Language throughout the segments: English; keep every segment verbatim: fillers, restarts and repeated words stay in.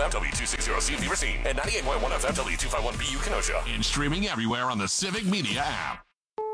M, W two sixty C Beaver Scene, and ninety-eight point one F M, W two fifty-one B U Kenosha. And streaming everywhere on the Civic Media app.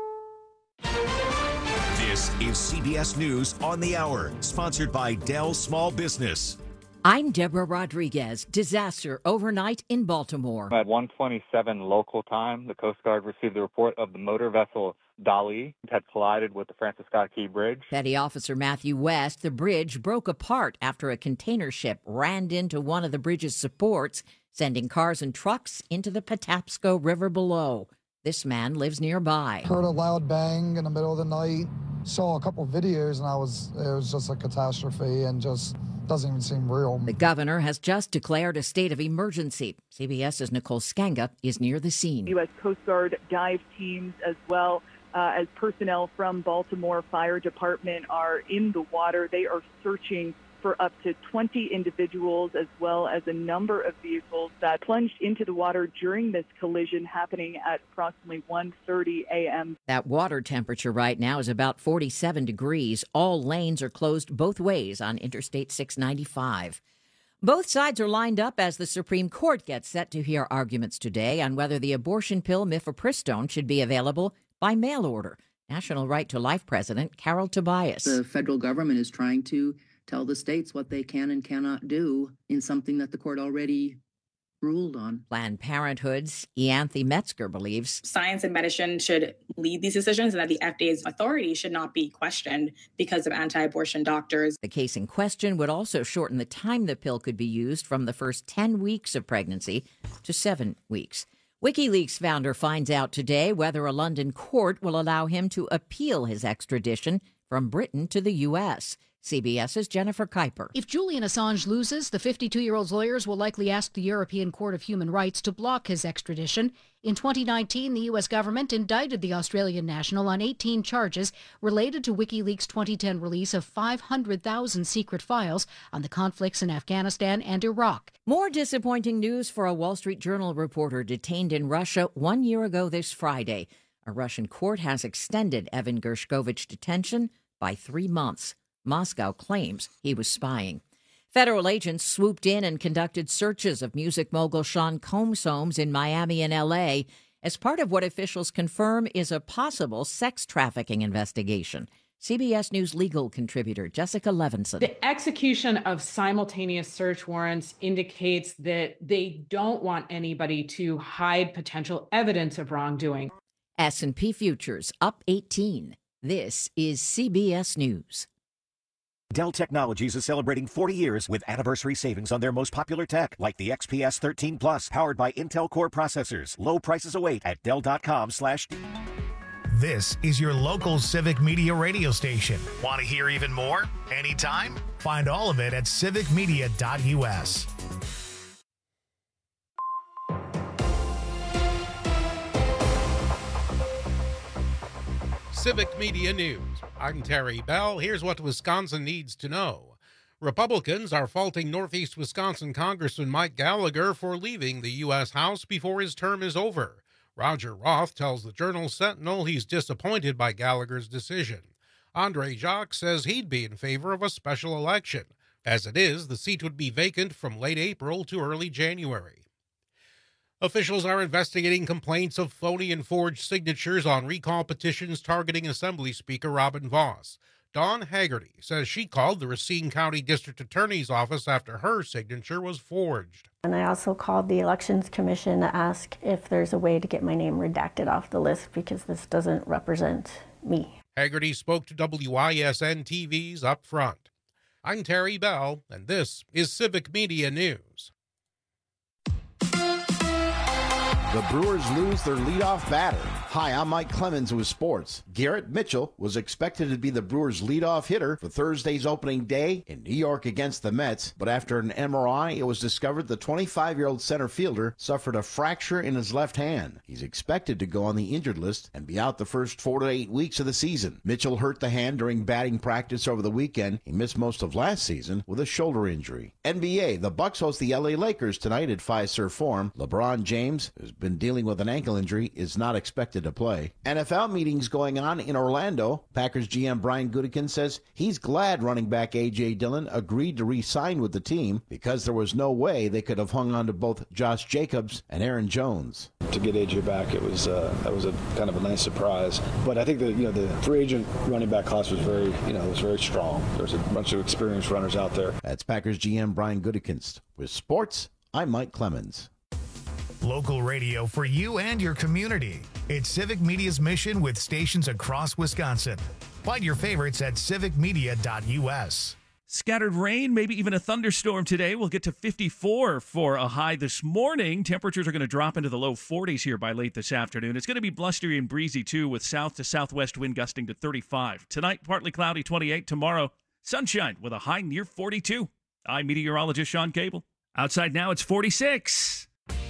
This is C B S News on the Hour, sponsored by Dell Small Business. I'm Deborah Rodriguez. Disaster overnight in Baltimore. At one twenty-seven local time, the Coast Guard received the report of the motor vessel Dali had collided with the Francis Scott Key Bridge. Petty Officer Matthew West, the bridge broke apart after a container ship ran into one of the bridge's supports, sending cars and trucks into the Patapsco River below. This man lives nearby. Heard a loud bang in the middle of the night, saw a couple videos, and I was it was just a catastrophe and just doesn't even seem real. The governor has just declared a state of emergency. CBS's Nicole Skanga is near the scene. U S Coast Guard dive teams as well uh, as personnel from Baltimore Fire Department are in the water. They are searching for up to twenty individuals as well as a number of vehicles that plunged into the water during this collision happening at approximately one thirty a.m. That water temperature right now is about forty-seven degrees. All lanes are closed both ways on Interstate six ninety-five. Both sides are lined up as the Supreme Court gets set to hear arguments today on whether the abortion pill mifepristone should be available by mail order. National Right to Life President Carol Tobias. The federal government is trying to tell the states what they can and cannot do in something that the court already ruled on. Planned Parenthood's Ianthe Metzger believes science and medicine should lead these decisions and that the F D A's authority should not be questioned because of anti-abortion doctors. The case in question would also shorten the time the pill could be used from the first ten weeks of pregnancy to seven weeks. WikiLeaks founder finds out today whether a London court will allow him to appeal his extradition from Britain to the U S CBS's Jennifer Kuiper. If Julian Assange loses, the fifty-two-year-old's lawyers will likely ask the European Court of Human Rights to block his extradition. In twenty nineteen, the U S government indicted the Australian national on eighteen charges related to WikiLeaks' twenty ten release of five hundred thousand secret files on the conflicts in Afghanistan and Iraq. More disappointing news for a Wall Street Journal reporter detained in Russia one year ago this Friday. A Russian court has extended Evan Gershkovich detention by three months. Moscow claims he was spying. Federal agents swooped in and conducted searches of music mogul Sean Combs' homes in Miami and L A as part of what officials confirm is a possible sex trafficking investigation. C B S News legal contributor Jessica Levinson. The execution of simultaneous search warrants indicates that they don't want anybody to hide potential evidence of wrongdoing. S and P futures up eighteen. This is C B S News. Dell Technologies is celebrating forty years with anniversary savings on their most popular tech, like the X P S thirteen Plus, powered by Intel Core processors. Low prices await at Dell.com slash... This is your local Civic Media radio station. Want to hear even more? Anytime? Find all of it at civic media dot U S. Civic Media News. I'm Terry Bell. Here's what Wisconsin needs to know. Republicans are faulting Northeast Wisconsin Congressman Mike Gallagher for leaving the U S House before his term is over. Roger Roth tells the Journal-Sentinel he's disappointed by Gallagher's decision. Andre Jacques says he'd be in favor of a special election. As it is, the seat would be vacant from late April to early January. Officials are investigating complaints of phony and forged signatures on recall petitions targeting Assembly Speaker Robin Vos. Dawn Haggerty says she called the Racine County District Attorney's Office after her signature was forged. And I also called the Elections Commission to ask if there's a way to get my name redacted off the list because this doesn't represent me. Haggerty spoke to W I S N T V's Up Front. I'm Terry Bell, and this is Civic Media News. The Brewers lose their leadoff batter. Hi, I'm Mike Clemens with sports. Garrett Mitchell was expected to be the Brewers' leadoff hitter for Thursday's opening day in New York against the Mets, but after an M R I, it was discovered the twenty-five-year-old center fielder suffered a fracture in his left hand. He's expected to go on the injured list and be out the first four to eight weeks of the season. Mitchell hurt the hand during batting practice over the weekend. He missed most of last season with a shoulder injury. N B A, the Bucks host the L A Lakers tonight at Fiserv Forum. LeBron James, who's been dealing with an ankle injury, is not expected expected to play. N F L meetings going on in Orlando. Packers G M Brian Gutekunst says he's glad running back A J. Dillon agreed to re-sign with the team because there was no way they could have hung on to both Josh Jacobs and Aaron Jones. To get A J back, it was uh, that was a kind of a nice surprise. But I think that you know the free agent running back class was very you know was very strong. There's a bunch of experienced runners out there. That's Packers G M Brian Gutekunst. With sports, I'm Mike Clemens. Local radio for you and your community. It's Civic Media's mission with stations across Wisconsin. Find your favorites at civic media dot u s. Scattered rain, maybe even a thunderstorm today. We'll get to fifty-four for a high this morning. Temperatures are going to drop into the low forties here by late this afternoon. It's going to be blustery and breezy, too, with south to southwest wind gusting to thirty-five. Tonight, partly cloudy, twenty-eight. Tomorrow, sunshine with a high near forty-two. I'm meteorologist Sean Cable. Outside now, it's forty-six.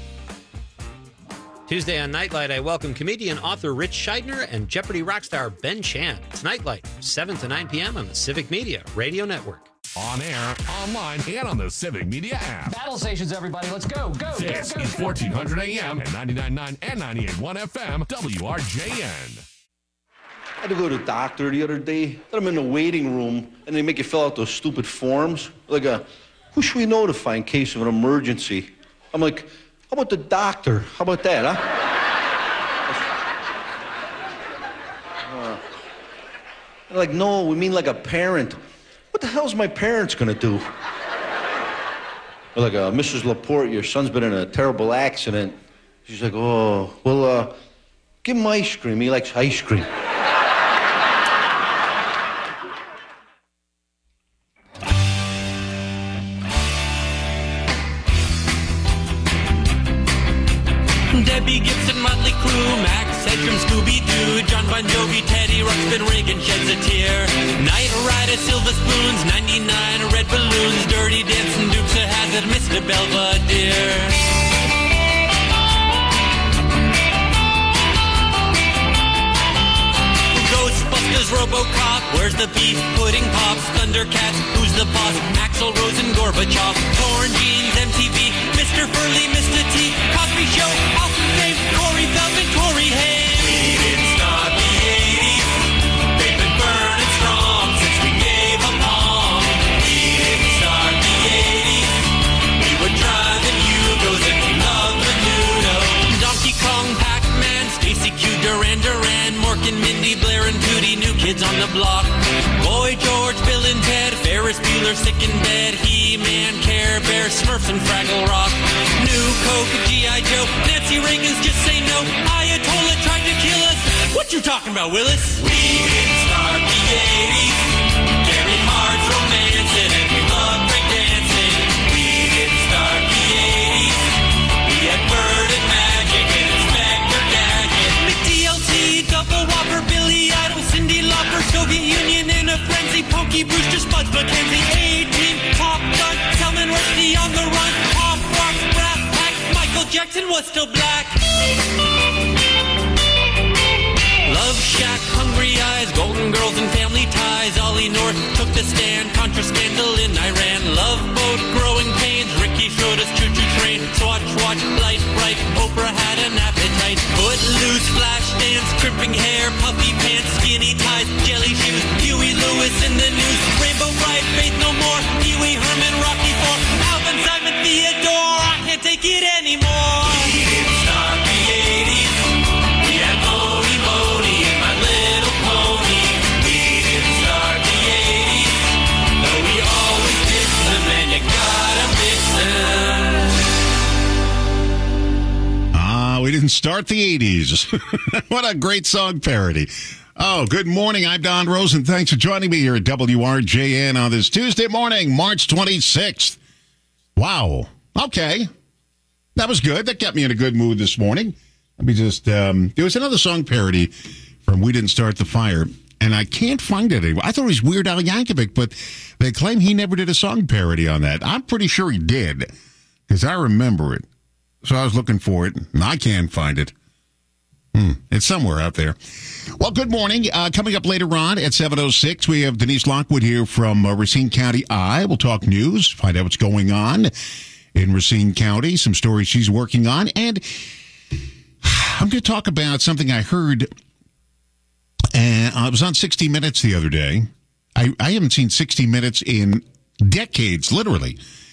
Tuesday on Nightlight, I welcome comedian, author Rich Scheidner and Jeopardy rock star Ben Chan. It's Nightlight, seven to nine p.m. on the Civic Media Radio Network. On air, online, and on the Civic Media app. Battle stations, everybody. Let's go, go, This go, go, is go. fourteen hundred A M and ninety-nine point nine and ninety-eight point one F M, W R J N. I had to go to the doctor the other day. I'm in the waiting room, and they make you fill out those stupid forms. Like, a, who should we notify in case of an emergency? I'm like, how about the doctor? How about that, huh? uh, they're like, no, we mean like a parent. What the hell's my parents gonna do? They're like, uh, Missus Laporte, your son's been in a terrible accident. She's like, oh, well, uh, give him ice cream. He likes ice cream. Debbie Gibson, Motley Crue, Max Headroom, Scooby-Doo, John Bon Jovi, Teddy Ruxpin, Reagan sheds a tear. Night Rider, Silver Spoons, ninety-nine red balloons, Dirty Dancing, Dukes of Hazzard, Mister Belvedere. Ghostbusters, RoboCop, where's the beef? Pudding Pops, Thundercats, who's the boss? Axl Rose and Gorbachev, Torn Jeans, M T V, Mister Furley, Mister T, Cosby Show, Awesome Fame, Corey Feldman, Corey Haim. We didn't start the eighties, they've been burning strong since we gave a palm. We didn't start the eighties, we were driving Yugos and we loved Menudo. Donkey Kong, Pac-Man, Stacy Q, Duran Duran, Mork and Mindy, Blair and Tootie, New Kids on the Block. Boy George, Bill and Ted, Ferris Bueller, Sick in Bed, He-Man, Care Bear, Smurfs and Fraggle Rock. New Coke, G I. Joe, Nancy Reagan's Just Say No, Ayatollah tried to kill us. What you talking about, Willis? We didn't start the eighties, Gary Hart's romancing and we love breakdancing. We didn't start the eighties, we had Bird and Magic and Inspector Gadget. McD L T, Double Whopper, Billy Idol, Cyndi Lauper, Soviet Union in a frenzy, Pokey Brewster, Spuds McKenzie, A-Team, Top Gun, Salman Rushdie on the run, Pop Rock, Brat Pack, Michael Jackson was still black. Love Shack, Hungry Eyes, Golden Girls and Family Ties, Ollie North took the stand, Contra scandal in Iran, Love Boat, Growing Pains, Ricky Schroeder's Choo Choo Train, Swatch Watch, Light Bright, Oprah had an appetite, Footloose, Flashdance, crimping hair, puffy pants, skinny ties, jelly shoes, Huey Lewis in the news, Rainbow Bright, Faith No More, Pee Wee Herman, Rocky Four, Alvin, Simon, Theodore, I can't take it anymore. We didn't start the eighties, we had Moni Moni and My Little Pony. We didn't start the eighties, though we always miss them, and you gotta miss them. Ah, we didn't start the eighties. What a great song parody. Oh, good morning. I'm Don Rosen. Thanks for joining me here at W R J N on this Tuesday morning, March twenty-sixth. Wow. Okay. That was good. That kept me in a good mood this morning. Let me just, um, there was another song parody from We Didn't Start the Fire, and I can't find it anymore. I thought it was Weird Al Yankovic, but they claim he never did a song parody on that. I'm pretty sure he did, because I remember it. So I was looking for it, and I can't find it. Hmm, it's somewhere out there. Well, good morning. Uh, coming up later on at seven oh six, we have Denise Lockwood here from uh, Racine County Eye. We'll talk news, find out what's going on in Racine County, some stories she's working on, and I'm going to talk about something I heard. And I was on sixty minutes the other day. I, I haven't seen sixty minutes in decades, literally.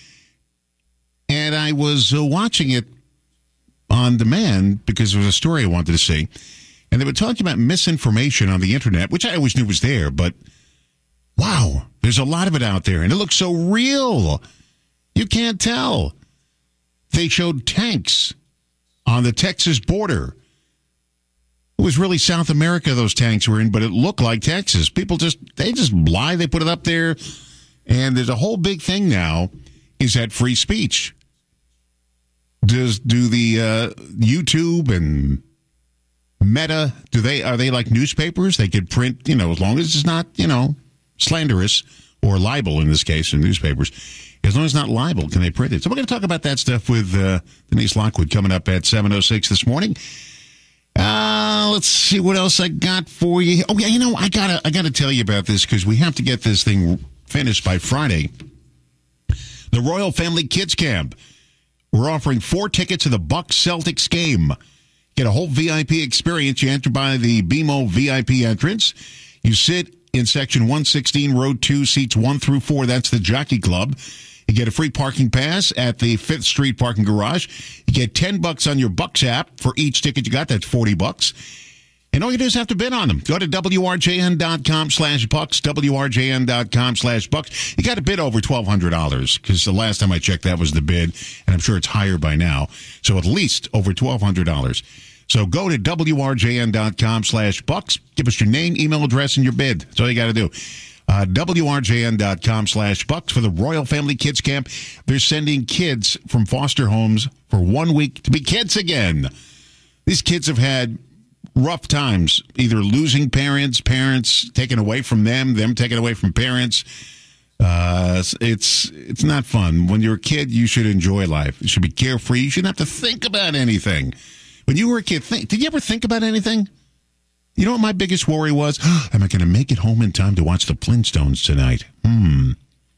And I was uh, watching it on demand because there was a story I wanted to see. And they were talking about misinformation on the internet, which I always knew was there. But, wow, there's a lot of it out there. And it looks so real. You can't tell. They showed tanks on the Texas border. It was really South America those tanks were in, but it looked like Texas. People just, they just lie. They put it up there. And there's a whole big thing now. Is that free speech? Does do the uh, YouTube and Meta, do they are they like newspapers? They could print, you know, as long as it's not, you know, slanderous or libel in this case in newspapers. As long as it's not libel, can they print it? So we're going to talk about that stuff with uh, Denise Lockwood coming up at seven oh six this morning. Uh, let's see what else I got for you. Oh, yeah, you know, I got to I gotta tell you about this because we have to get this thing finished by Friday. The Royal Family Kids Camp. We're offering four tickets to the Bucks Celtics game. Get a whole V I P experience. You enter by the B M O V I P entrance. You sit in section one sixteen, row two, seats one through four. That's the Jockey Club. You get a free parking pass at the Fifth Street parking garage. You get ten bucks on your Bucks app for each ticket you got. That's forty bucks. And all you do is have to bid on them. Go to W R J N dot com slash bucks, W R J N dot com slash bucks. You got to bid over twelve hundred dollars because the last time I checked, that was the bid, and I'm sure it's higher by now. So at least over twelve hundred dollars. So go to W R J N dot com slash bucks. Give us your name, email address, and your bid. That's all you got to do. Uh, W R J N dot com slash bucks for the Royal Family Kids Camp. They're sending kids from foster homes for one week to be kids again. These kids have had rough times, either losing parents, parents taken away from them, them taken away from parents. Uh, it's it's not fun. When you're a kid, you should enjoy life. You should be carefree. You shouldn't have to think about anything. When you were a kid, think, did you ever think about anything? You know what my biggest worry was? Am I going to make it home in time to watch the Flintstones tonight? Hmm.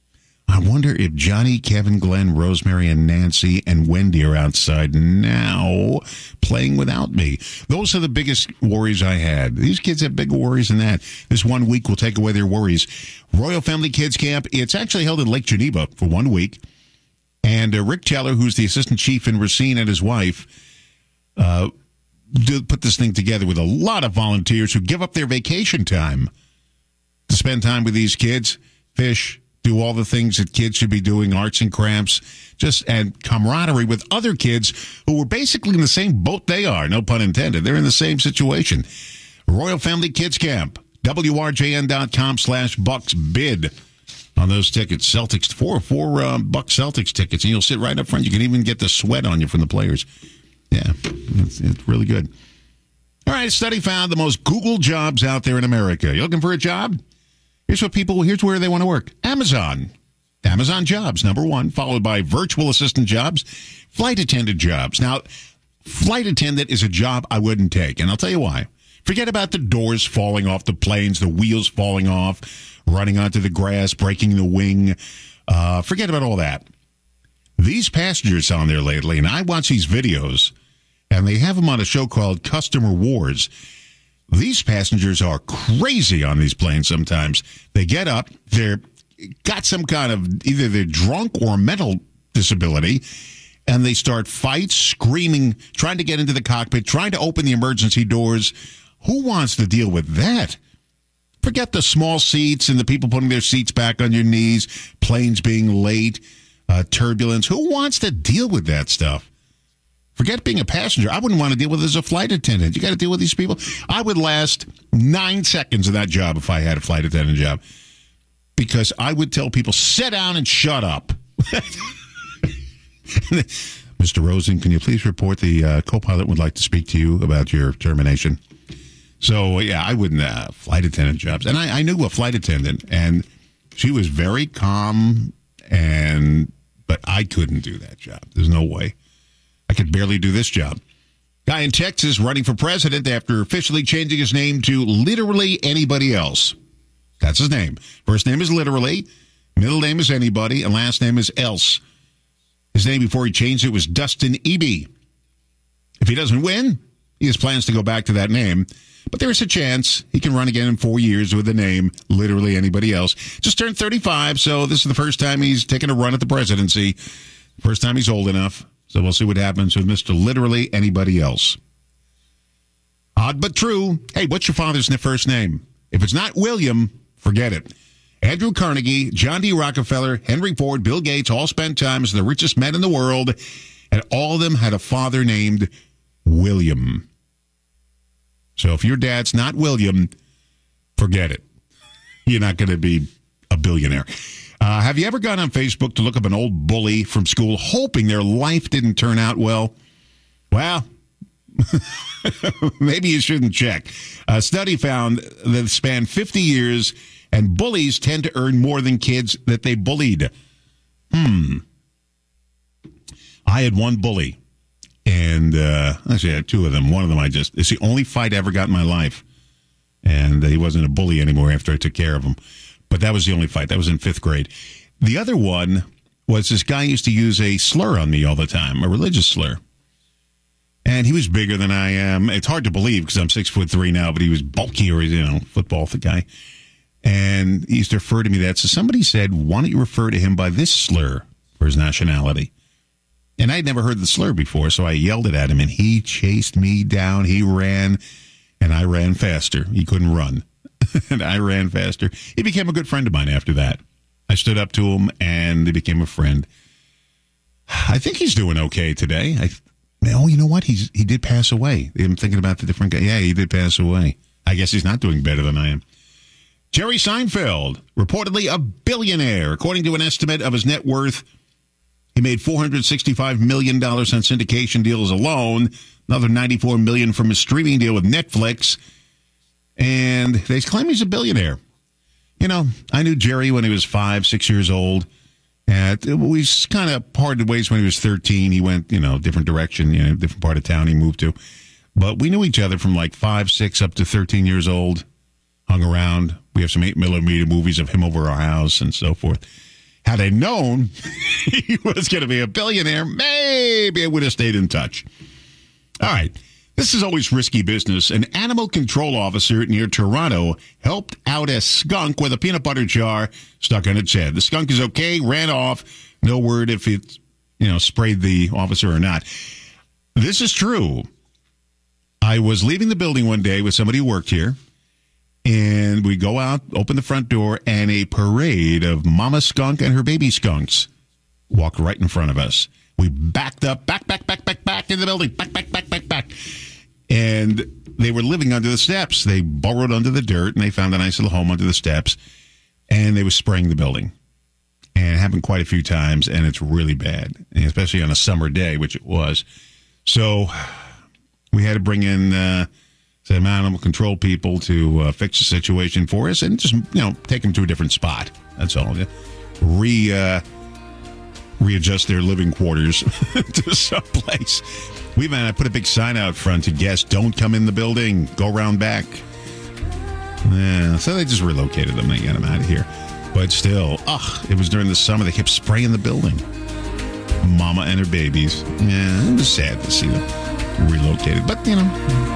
I wonder if Johnny, Kevin, Glenn, Rosemary, and Nancy and Wendy are outside now playing without me. Those are the biggest worries I had. These kids have bigger worries than that. This one week will take away their worries. Royal Family Kids Camp, it's actually held in Lake Geneva for one week. And uh, Rick Teller, who's the assistant chief in Racine, and his wife, uh, did put this thing together with a lot of volunteers who give up their vacation time to spend time with these kids, fish, do all the things that kids should be doing, arts and crafts, just and camaraderie with other kids who were basically in the same boat they are, no pun intended. They're in the same situation. Royal Family Kids Camp, W R J N dot com slash bucks bid on those tickets. Celtics, four, four uh, Bucks Celtics tickets, and you'll sit right up front. You can even get the sweat on you from the players. Yeah, it's, it's really good. All right, a study found the most Googled jobs out there in America. You looking for a job? Here's what people, here's where they want to work. Amazon. Amazon jobs, number one, followed by virtual assistant jobs, flight attendant jobs. Now, flight attendant is a job I wouldn't take, and I'll tell you why. Forget about the doors falling off the planes, the wheels falling off, running onto the grass, breaking the wing. Uh, forget about all that. These passengers on there lately, and I watch these videos, and they have them on a show called Customer Wars. These passengers are crazy on these planes sometimes. They get up, they're got some kind of, either they're drunk or mental disability, and they start fights, screaming, trying to get into the cockpit, trying to open the emergency doors. Who wants to deal with that? Forget the small seats and the people putting their seats back on your knees, planes being late, uh, turbulence. Who wants to deal with that stuff? Forget being a passenger. I wouldn't want to deal with it as a flight attendant. You got to deal with these people. I would last nine seconds in that job if I had a flight attendant job, because I would tell people, sit down and shut up. Mister Rosen, can you please report the uh, co-pilot would like to speak to you about your termination? So, yeah, I wouldn't uh, flight attendant jobs. And I, I knew a flight attendant, and she was very calm, and but I couldn't do that job. There's no way. I could barely do this job. Guy in Texas running for president after officially changing his name to Literally Anybody Else. That's his name. First name is Literally, middle name is Anybody, and last name is Else. His name before he changed it was Dustin Eby. If he doesn't win, He has plans to go back to that name, but there is a chance he can run again in four years with the name literally anybody else. Just turned thirty-five, so this is the first time he's taken a run at the presidency. First time he's old enough, so we'll see what happens with Mister Literally Anybody Else. Odd but true. Hey, what's your father's first name? If it's not William, forget it. Andrew Carnegie, John D. Rockefeller, Henry Ford, Bill Gates all spent time as the richest men in the world, and all of them had a father named William. So if your dad's not William, forget it. You're not going to be a billionaire. Uh, have you ever gone on Facebook to look up an old bully from school hoping their life didn't turn out well? Well, maybe you shouldn't check. A study found that it spanned fifty years, and bullies tend to earn more than kids that they bullied. Hmm. I had one bully, and uh, actually I had two of them. One of them I just, it's the only fight I ever got in my life. And he wasn't a bully anymore after I took care of him. But that was the only fight. That was in fifth grade. The other one was this guy used to use a slur on me all the time, a religious slur. And he was bigger than I am. It's hard to believe because I'm six foot three now, but he was bulkier, you know, football guy. And he used to refer to me that. So somebody said, why don't you refer to him by this slur for his nationality? And I'd never heard the slur before, so I yelled it at him, and he chased me down. He ran, and I ran faster. He couldn't run. And I ran faster. He became a good friend of mine after that. I stood up to him, and he became a friend. I think he's doing okay today. I, oh, you know what? He's He did pass away. I'm thinking about the different guy. Yeah, he did pass away. I guess he's not doing better than I am. Jerry Seinfeld, reportedly a billionaire. According to an estimate of his net worth, he made four hundred sixty-five million dollars on syndication deals alone, another ninety-four million dollars from his streaming deal with Netflix, and they claim he's a billionaire. You know, I knew Jerry when he was five, six years old, and we kind of parted ways when he was thirteen. He went, you know, different direction, you know, different part of town he moved to. But we knew each other from like five, six, up to thirteen years old, hung around. We have some eight millimeter movies of him over our house and so forth. Had I known he was going to be a billionaire, maybe I would have stayed in touch. All right. This is always risky business. An animal control officer near Toronto helped out a skunk with a peanut butter jar stuck on its head. The skunk is okay, ran off. No word if it, you know, sprayed the officer or not. This is true. I was leaving the building one day with somebody who worked here. And we go out, open the front door, and a parade of Mama Skunk and her baby skunks walked right in front of us. We backed up, back, back, back, back, back in the building, back, back, back, back, back. And they were living under the steps. They burrowed under the dirt, and they found a nice little home under the steps, and they were spraying the building. And it happened quite a few times, and it's really bad, and especially on a summer day, which it was. So we had to bring in Uh, some animal control people to uh, fix the situation for us and just, you know, take them to a different spot. That's all. Re, uh, readjust their living quarters to someplace. We even I put a big sign out front to guests, don't come in the building, go around back. Yeah, so they just relocated them. They got them out of here. But still, ugh, it was during the summer. They kept spraying the building. Mama and her babies. Yeah, it was sad to see them relocated. But, you know,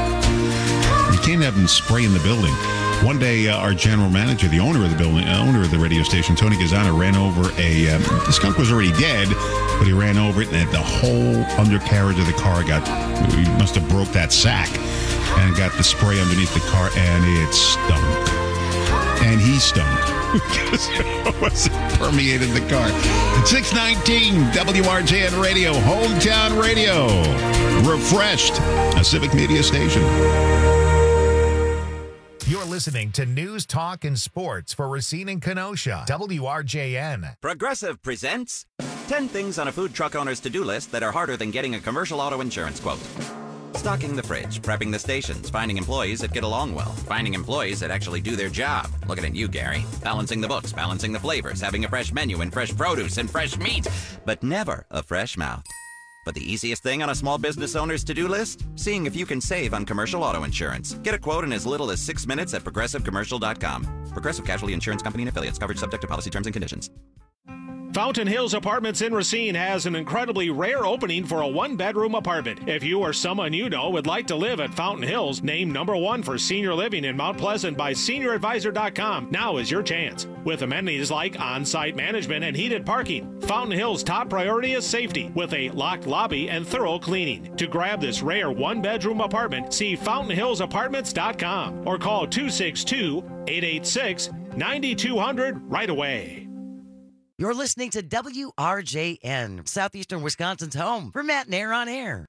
you can't have them spray in the building. One day, uh, our general manager, the owner of the building, uh, owner of the radio station, Tony Gazzana, ran over a, um, the skunk was already dead, but he ran over it, and the whole undercarriage of the car got, he must have broke that sack, and got the spray underneath the car, and it stunk. And he stunk. Because it wasn't permeated the car. six nineteen W R J N Radio, Hometown Radio. Refreshed, a Civic Media station. You're listening to News, Talk, and Sports for Racine and Kenosha. W R J N. Progressive presents ten things on a food truck owner's to-do list that are harder than getting a commercial auto insurance quote. Stocking the fridge, prepping the stations, finding employees that get along well, finding employees that actually do their job. Looking at you, Gary. Balancing the books, balancing the flavors, having a fresh menu and fresh produce and fresh meat, but never a fresh mouth. But the easiest thing on a small business owner's to-do list? Seeing if you can save on commercial auto insurance. Get a quote in as little as six minutes at progressive commercial dot com. Progressive Casualty Insurance Company and Affiliates. Coverage subject to policy terms and conditions. Fountain Hills Apartments in Racine has an incredibly rare opening for a one-bedroom apartment. If you or someone you know would like to live at Fountain Hills, named number one for senior living in Mount Pleasant by senior advisor dot com, now is your chance. With amenities like on-site management and heated parking, Fountain Hills' top priority is safety, with a locked lobby and thorough cleaning. To grab this rare one-bedroom apartment, see fountain hills apartments dot com or call two six two, eight eight six, nine two zero zero right away. You're listening to W R J N, Southeastern Wisconsin's home for Matt and Air on Air.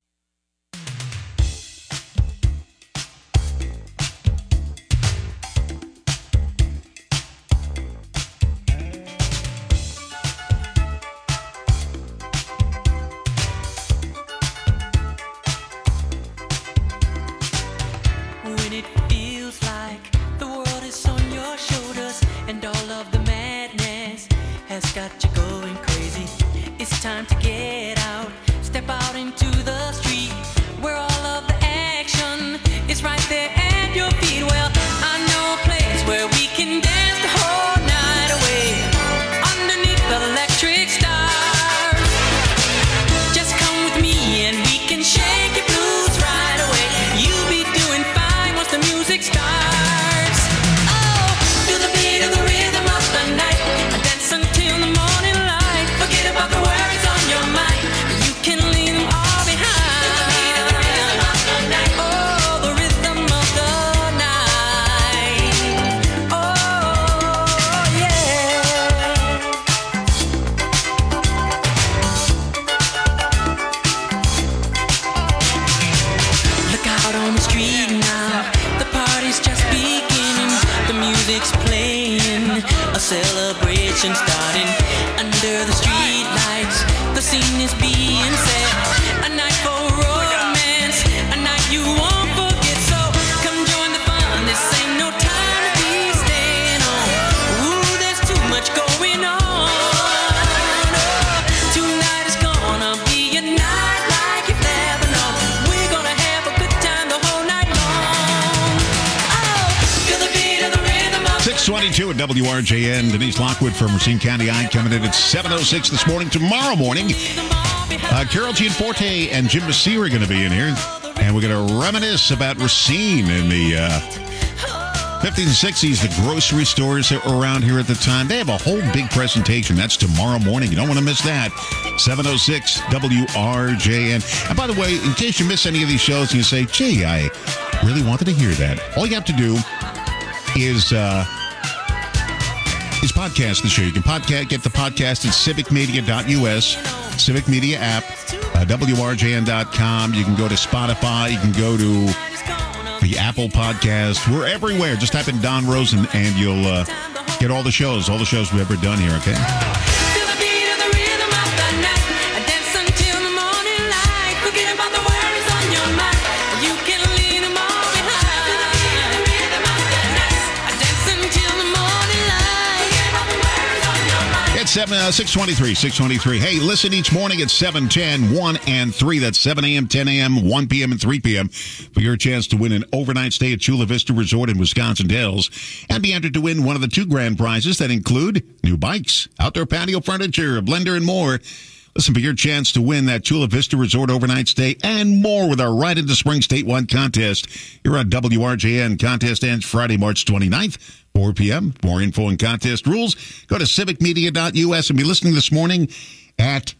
When it feels like the world is on your shoulders and all of the madness has got you going crazy, it's time to get out, step out into the street where all of the action is right there at your feet. Well, I know a place where we can dance the whole night away underneath the electric stars. Just come with me and we can shake your blues right away. You'll be doing fine once the music starts. Oh, feel the beat of the rhythm of the night. Dance until the morning light. Forget about the worries on your mind. You can leave them all behind. Feel the beat of the rhythm of the night. Oh, the rhythm of the night. Oh, yeah. Look out on the street now. The party's just beginning. The music's playing. A celebration starting under the street lights. The scene is being set. A night for romance. A night you won't forget. So come join the fun. This ain't no time to be staying on. Ooh, there's too much going on. Oh, tonight is gonna be a night like you've never known. We're gonna have a good time the whole night long. Oh, feel the beat of the rhythm of six twenty-two at W R J N. Denise Lockwood from Racine County I coming in at seven oh six this morning. Tomorrow morning, uh, Carol Gianforte and Jim Bassey are going to be in here. And we're going to reminisce about Racine in the uh, fifties and sixties, the grocery stores that were around here at the time. They have a whole big presentation. That's tomorrow morning. You don't want to miss that. seven oh six W R J N. And by the way, in case you miss any of these shows and you say, gee, I really wanted to hear that, all you have to do is uh, is podcast the show. You can podcast, get the podcast at civic media dot U S, Civic Media app, uh, W R J N dot com. You can go to Spotify. You can go to the Apple Podcast. We're everywhere. Just type in Don Rosen and you'll uh, get all the shows, all the shows we've ever done here, okay? Feel the beat of the rhythm of the night. Dance until the morning light. Forget about the worries on your mind. You can leave them all behind. Feel the beat of the rhythm of the night. Dance until the morning light. Forget about the worries on your mind. It's seven, uh, six twenty-three, six twenty-three. Hey, listen each morning at seven, ten, one, and three. That's seven a.m., ten a.m., one p.m., and three p.m. for your chance to win an overnight stay at Chula Vista Resort in Wisconsin Dells and be entered to win one of the two grand prizes that include new bikes, outdoor patio furniture, a blender, and more. Listen for your chance to win that Chula Vista Resort overnight stay and more with our Ride into Spring Statewide contest here on W R J N. Contest ends Friday, March twenty-ninth, four p.m. For more info and contest rules, go to civic media dot U S and be listening this morning at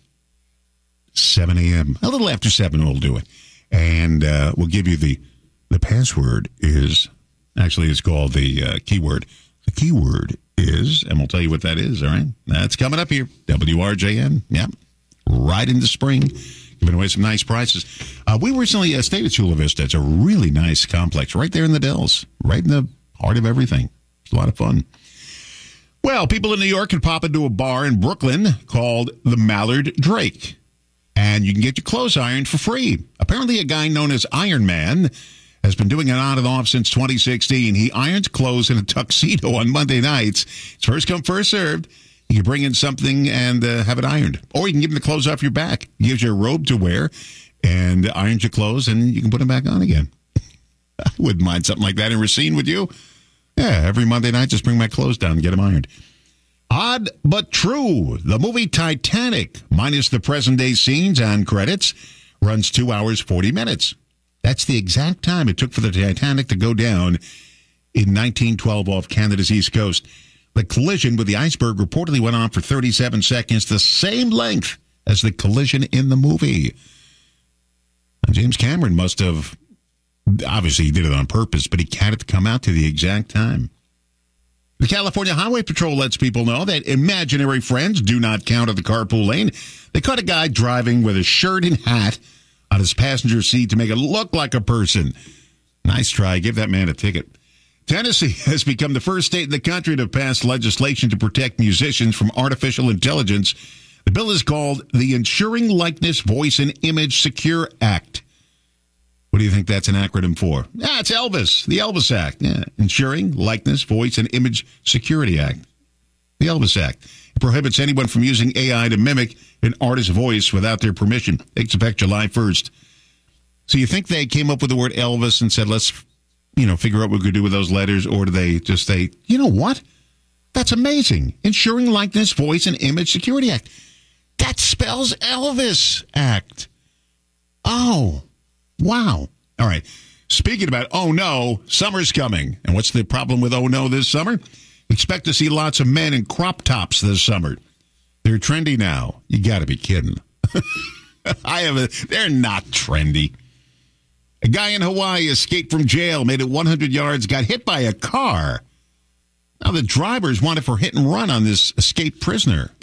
seven a.m. A little after seven we'll do it. And uh, we'll give you the, the password is, actually it's called the uh, keyword. The keyword is, and we'll tell you what that is, all right? That's coming up here. W R J N, yep. Right into spring, giving away some nice prizes. Uh, we recently uh, stayed at Chula Vista. It's a really nice complex right there in the Dells, right in the heart of everything. It's a lot of fun. Well, people in New York can pop into a bar in Brooklyn called the Mallard Drake, and you can get your clothes ironed for free. Apparently, a guy known as Iron Man has been doing it on and off since twenty sixteen. He irons clothes in a tuxedo on Monday nights. It's first come, first served. You can bring in something and uh, have it ironed. Or you can give him the clothes off your back. He gives you a robe to wear and irons your clothes, and you can put them back on again. I wouldn't mind something like that in Racine, would you? Yeah, every Monday night, just bring my clothes down and get them ironed. Odd but true. The movie Titanic, minus the present-day scenes and credits, runs two hours, forty minutes. That's the exact time it took for the Titanic to go down in nineteen twelve off Canada's east coast. The collision with the iceberg reportedly went on for thirty-seven seconds, the same length as the collision in the movie. James Cameron must have, obviously he did it on purpose, but he had it to come out to the exact time. The California Highway Patrol lets people know that imaginary friends do not count at the carpool lane. They caught a guy driving with a shirt and hat on his passenger seat to make it look like a person. Nice try. Give that man a ticket. Tennessee has become the first state in the country to pass legislation to protect musicians from artificial intelligence. The bill is called the Ensuring Likeness, Voice, and Image Secure Act. What do you think that's an acronym for? Ah, it's Elvis, the Elvis Act. Yeah. Ensuring Likeness, Voice, and Image Security Act. The Elvis Act. It prohibits anyone from using A I to mimic an artist's voice without their permission. Takes effect July first. So you think they came up with the word Elvis and said, let's, you know, figure out what we could do with those letters, or do they just say, you know what? That's amazing. Ensuring Likeness, Voice, and Image Security Act. That spells Elvis Act. Oh, wow. All right. Speaking about, oh no, summer's coming. And what's the problem with oh no this summer? Expect to see lots of men in crop tops this summer. They're trendy now. You got to be kidding. I have a, they're not trendy. A guy in Hawaii escaped from jail, made it one hundred yards, got hit by a car. Now the drivers wanted for hit and run on this escaped prisoner.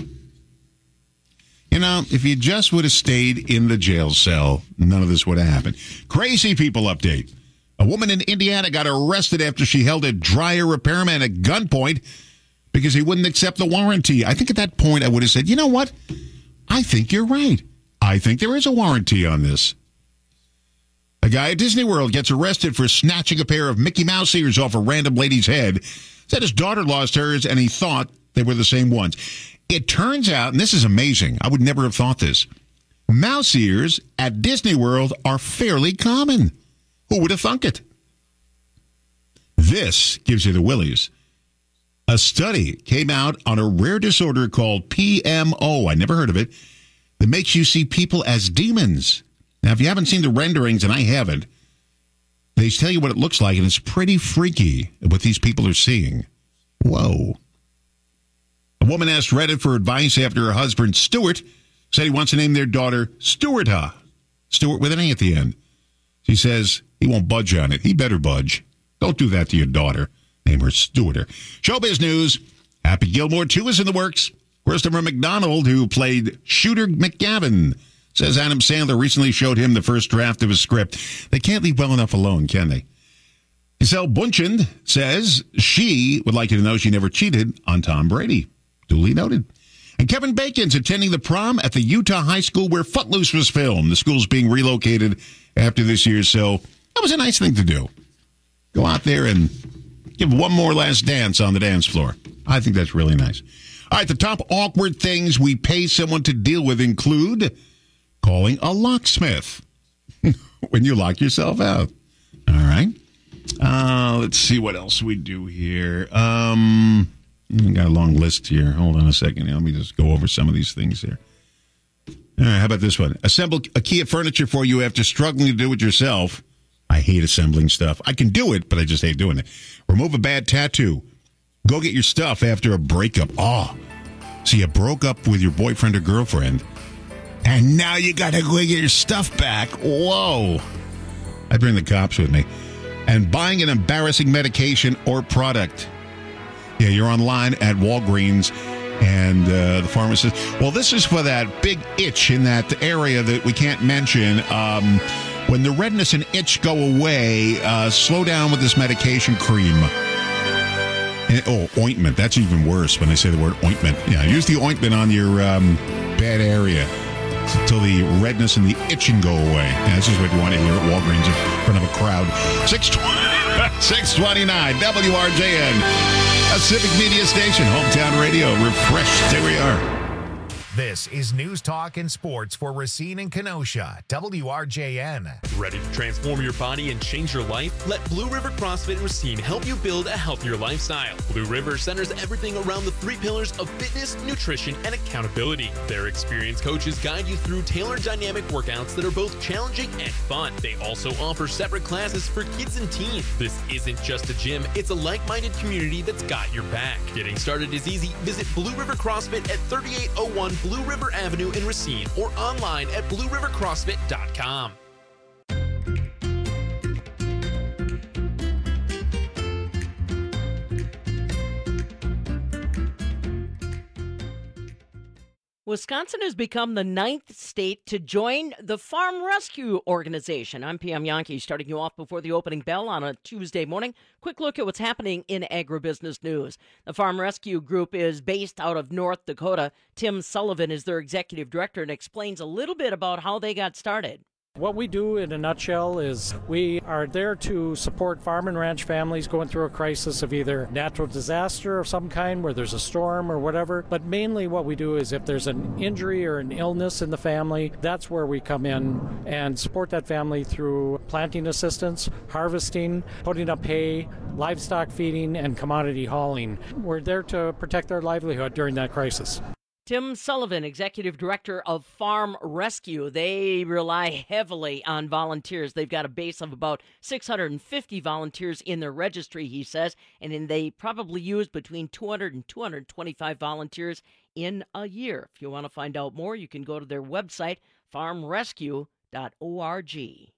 You know, if you just would have stayed in the jail cell, none of this would have happened. Crazy people update. A woman in Indiana got arrested after she held a dryer repairman at gunpoint because he wouldn't accept the warranty. I think at that point I would have said, you know what? I think you're right. I think there is a warranty on this. A guy at Disney World gets arrested for snatching a pair of Mickey Mouse ears off a random lady's head. Said his daughter lost hers and he thought they were the same ones. It turns out, and this is amazing, I would never have thought this, mouse ears at Disney World are fairly common. Who would have thunk it? This gives you the willies. A study came out on a rare disorder called P M O, I never heard of it, that makes you see people as demons. Now, if you haven't seen the renderings, and I haven't, they tell you what it looks like, and it's pretty freaky what these people are seeing. Whoa. A woman asked Reddit for advice after her husband, Stuart, said he wants to name their daughter Stuarta. Stuart with an A at the end. She says he won't budge on it. He better budge. Don't do that to your daughter. Name her Stuarter. Showbiz news. Happy Gilmore two is in the works. Christopher McDonald, who played Shooter McGavin, says Adam Sandler recently showed him the first draft of his script. They can't leave well enough alone, can they? Gisele Bundchen says she would like you to know she never cheated on Tom Brady. Duly noted. And Kevin Bacon's attending the prom at the Utah high school where Footloose was filmed. The school's being relocated after this year, so that was a nice thing to do. Go out there and give one more last dance on the dance floor. I think that's really nice. All right, the top awkward things we pay someone to deal with include calling a locksmith when you lock yourself out. All right. Uh, let's see what else we do here. Um... I got a long list here. Hold on a second. Let me just go over some of these things here. All right, how about this one? Assemble IKEA furniture for you after struggling to do it yourself. I hate assembling stuff. I can do it, but I just hate doing it. Remove a bad tattoo. Go get your stuff after a breakup. Oh, so you broke up with your boyfriend or girlfriend, and now you got to go get your stuff back. Whoa. I bring the cops with me. And buying an embarrassing medication or product. Yeah, you're online at Walgreens, and uh, the pharmacist, well, this is for that big itch in that area that we can't mention. Um, when the redness and itch go away, uh, slow down with this medication cream. And, oh, ointment. That's even worse when they say the word ointment. Yeah, use the ointment on your um, bad area until the redness and the itching go away. Yeah, this is what you want to hear at Walgreens in front of a crowd. six twenty-nine W R J N. A Civic Media Station, hometown radio, refreshed. There we are. This is News Talk and Sports for Racine and Kenosha, W R J N. Ready to transform your body and change your life? Let Blue River CrossFit Racine help you build a healthier lifestyle. Blue River centers everything around the three pillars of fitness, nutrition, and accountability. Their experienced coaches guide you through tailored dynamic workouts that are both challenging and fun. They also offer separate classes for kids and teens. This isn't just a gym, it's a like-minded community that's got your back. Getting started is easy. Visit Blue River CrossFit at thirty-eight oh one Blue River Avenue in Racine or online at blue river crossfit dot com. Wisconsin has become the ninth state to join the Farm Rescue Organization. I'm Pam Yankee, starting you off before the opening bell on a Tuesday morning. Quick look at what's happening in agribusiness news. The Farm Rescue Group is based out of North Dakota. Tim Sullivan is their executive director and explains a little bit about how they got started. What we do in a nutshell is we are there to support farm and ranch families going through a crisis of either natural disaster of some kind where there's a storm or whatever. But mainly what we do is if there's an injury or an illness in the family, that's where we come in and support that family through planting assistance, harvesting, putting up hay, livestock feeding, and commodity hauling. We're there to protect their livelihood during that crisis. Tim Sullivan, Executive Director of Farm Rescue. They rely heavily on volunteers. They've got a base of about six hundred fifty volunteers in their registry, he says, and then they probably use between two hundred and two hundred twenty-five volunteers in a year. If you want to find out more, you can go to their website, farm rescue dot org.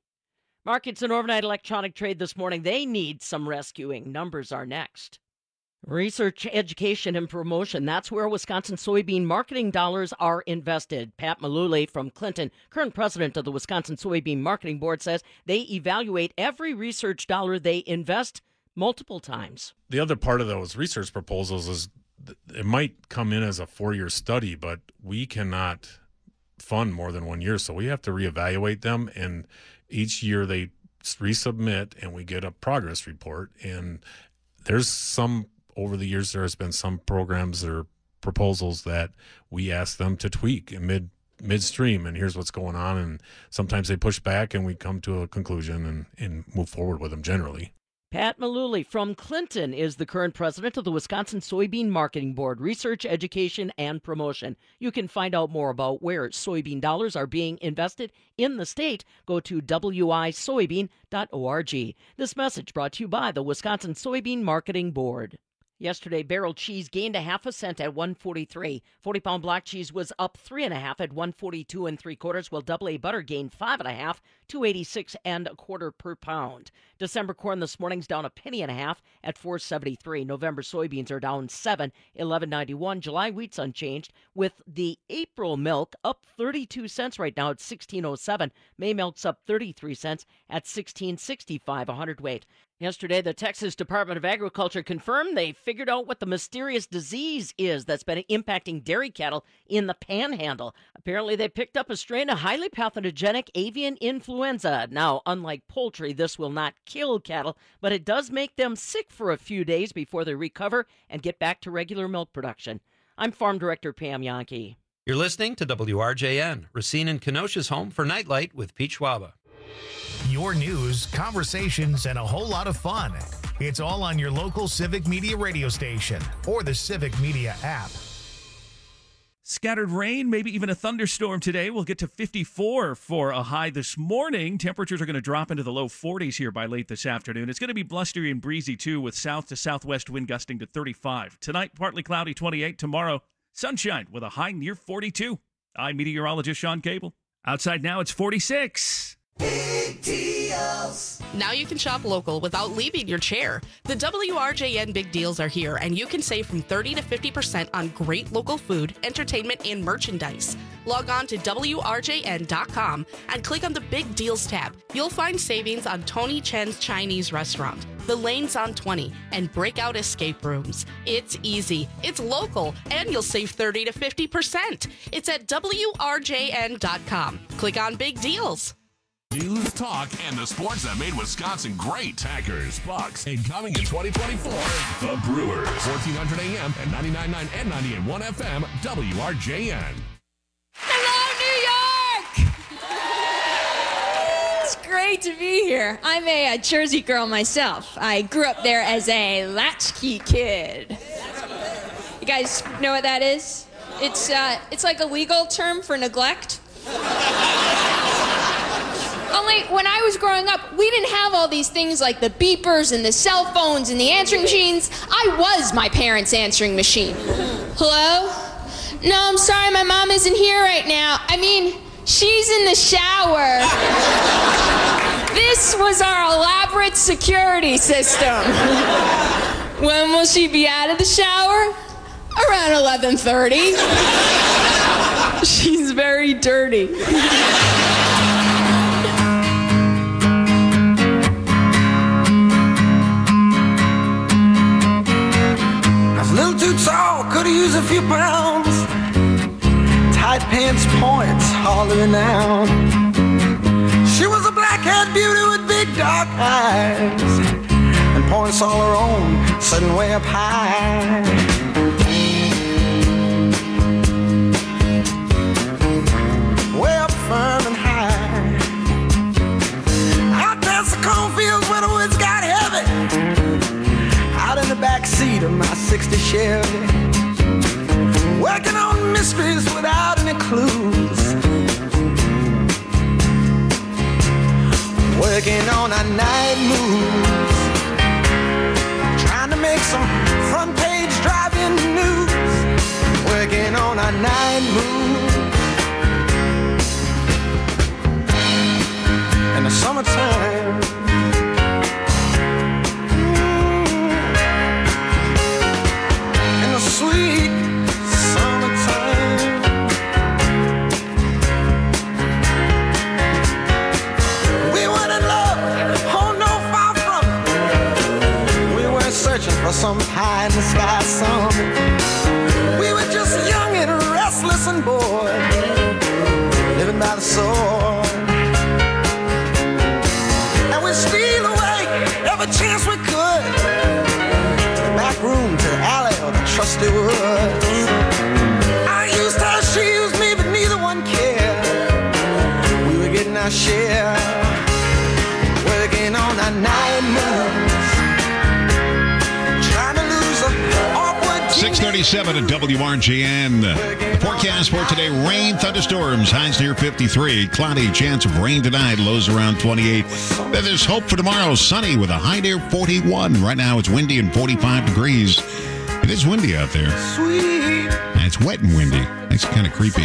Markets and overnight electronic trade this morning, they need some rescuing. Numbers are next. Research, education, and promotion. That's where Wisconsin soybean marketing dollars are invested. Pat Malooly from Clinton, current president of the Wisconsin Soybean Marketing Board, says they evaluate every research dollar they invest multiple times. The other part of those research proposals is it might come in as a four-year study, but we cannot fund more than one year, so we have to reevaluate them, and each year they resubmit, and we get a progress report, and there's some over the years, there has been some programs or proposals that we ask them to tweak in mid midstream, and here's what's going on. And sometimes they push back, and we come to a conclusion and, and move forward with them generally. Pat Malooly from Clinton is the current president of the Wisconsin Soybean Marketing Board, Research, Education, and Promotion. You can find out more about where soybean dollars are being invested in the state. Go to w i soybean dot org. This message brought to you by the Wisconsin Soybean Marketing Board. Yesterday, barrel cheese gained a half a cent at one forty-three. forty-pound block cheese was up three and a half at one forty-two and three quarters, while double A butter gained five and a half, two eighty-six and a quarter per pound. December corn this morning's down a penny and a half at four seventy-three. November soybeans are down seven, eleven ninety-one. July wheat's unchanged, with the April milk up thirty-two cents right now at sixteen oh seven. May milk's up thirty-three cents at sixteen sixty-five a hundredweight. Yesterday, the Texas Department of Agriculture confirmed they figured out what the mysterious disease is that's been impacting dairy cattle in the Panhandle. Apparently, they picked up a strain of highly pathogenic avian influenza. Now, unlike poultry, this will not kill cattle, but it does make them sick for a few days before they recover and get back to regular milk production. I'm Farm Director Pam Yankee. You're listening to W R J N, Racine and Kenosha's home for Nightlight with Pete Schwaba. Your news, conversations, and a whole lot of fun. It's all on your local Civic Media radio station or the Civic Media app. Scattered rain, maybe even a thunderstorm today. We'll get to fifty-four for a high this morning. Temperatures are going to drop into the low forties here by late this afternoon. It's going to be blustery and breezy, too, with south to southwest wind gusting to thirty-five. Tonight, partly cloudy, twenty-eight. Tomorrow, sunshine with a high near forty-two. I'm meteorologist Sean Cable. Outside now, it's forty-six. Big deals. Now you can shop local without leaving your chair. The W R J N Big Deals are here, and you can save from thirty to fifty percent on great local food, entertainment, and merchandise. Log on to W R J N dot com and click on the Big Deals tab. You'll find savings on Tony Chen's Chinese restaurant, the Lanes on twenty, and Breakout Escape Rooms. It's easy, it's local, and you'll save thirty to fifty percent. It's at W R J N dot com. Click on Big Deals. News, talk, and the sports that made Wisconsin great. Packers, Bucks, and coming in twenty twenty-four, the Brewers. fourteen hundred A M and ninety-nine point nine and ninety-eight point one F M, W R J N. great to be here. I'm a, a Jersey girl myself. I grew up there as a latchkey kid. You guys know what that is? It's uh, it's like a legal term for neglect. Only when I was growing up, we didn't have all these things like the beepers and the cell phones and the answering machines. I was my parents' answering machine. Hello? No, I'm sorry, my mom isn't here right now. I mean, she's in the shower. This was our elaborate security system. When will she be out of the shower? Around eleven thirty. She's very dirty. A little too tall, could've used a few pounds. Tight pants points, hollering out. She was a black-haired beauty with big dark eyes, and points all her own, sitting way up high. Way up firm and high. Out past the cornfields where the woods got heavy. Out in the back seat of my sixty Chevy, working on mysteries without any clues, working on our night moves, trying to make some front page driving news, working on our night moves. In the summertime, sweet summertime. We weren't in love, oh no, far from it. We weren't searching for some pie in the sky summit. We were just young and restless and bored, living by the sword. And we'd steal away every chance we could, to the back room, to the alley, or the trusty woods. I used her, she used me, but neither one cared. We were getting our share, working on our night moves, trying to lose an awkward six thirty-seven at W R J N. The forecast for today, rain, thunderstorms, highs near fifty-three. Cloudy, chance of rain tonight, lows around twenty-eight. Then there's hope for tomorrow, sunny with a high near forty-one. Right now it's windy and forty-five degrees. It is windy out there. Sweet. And it's wet and windy. That's kind of creepy.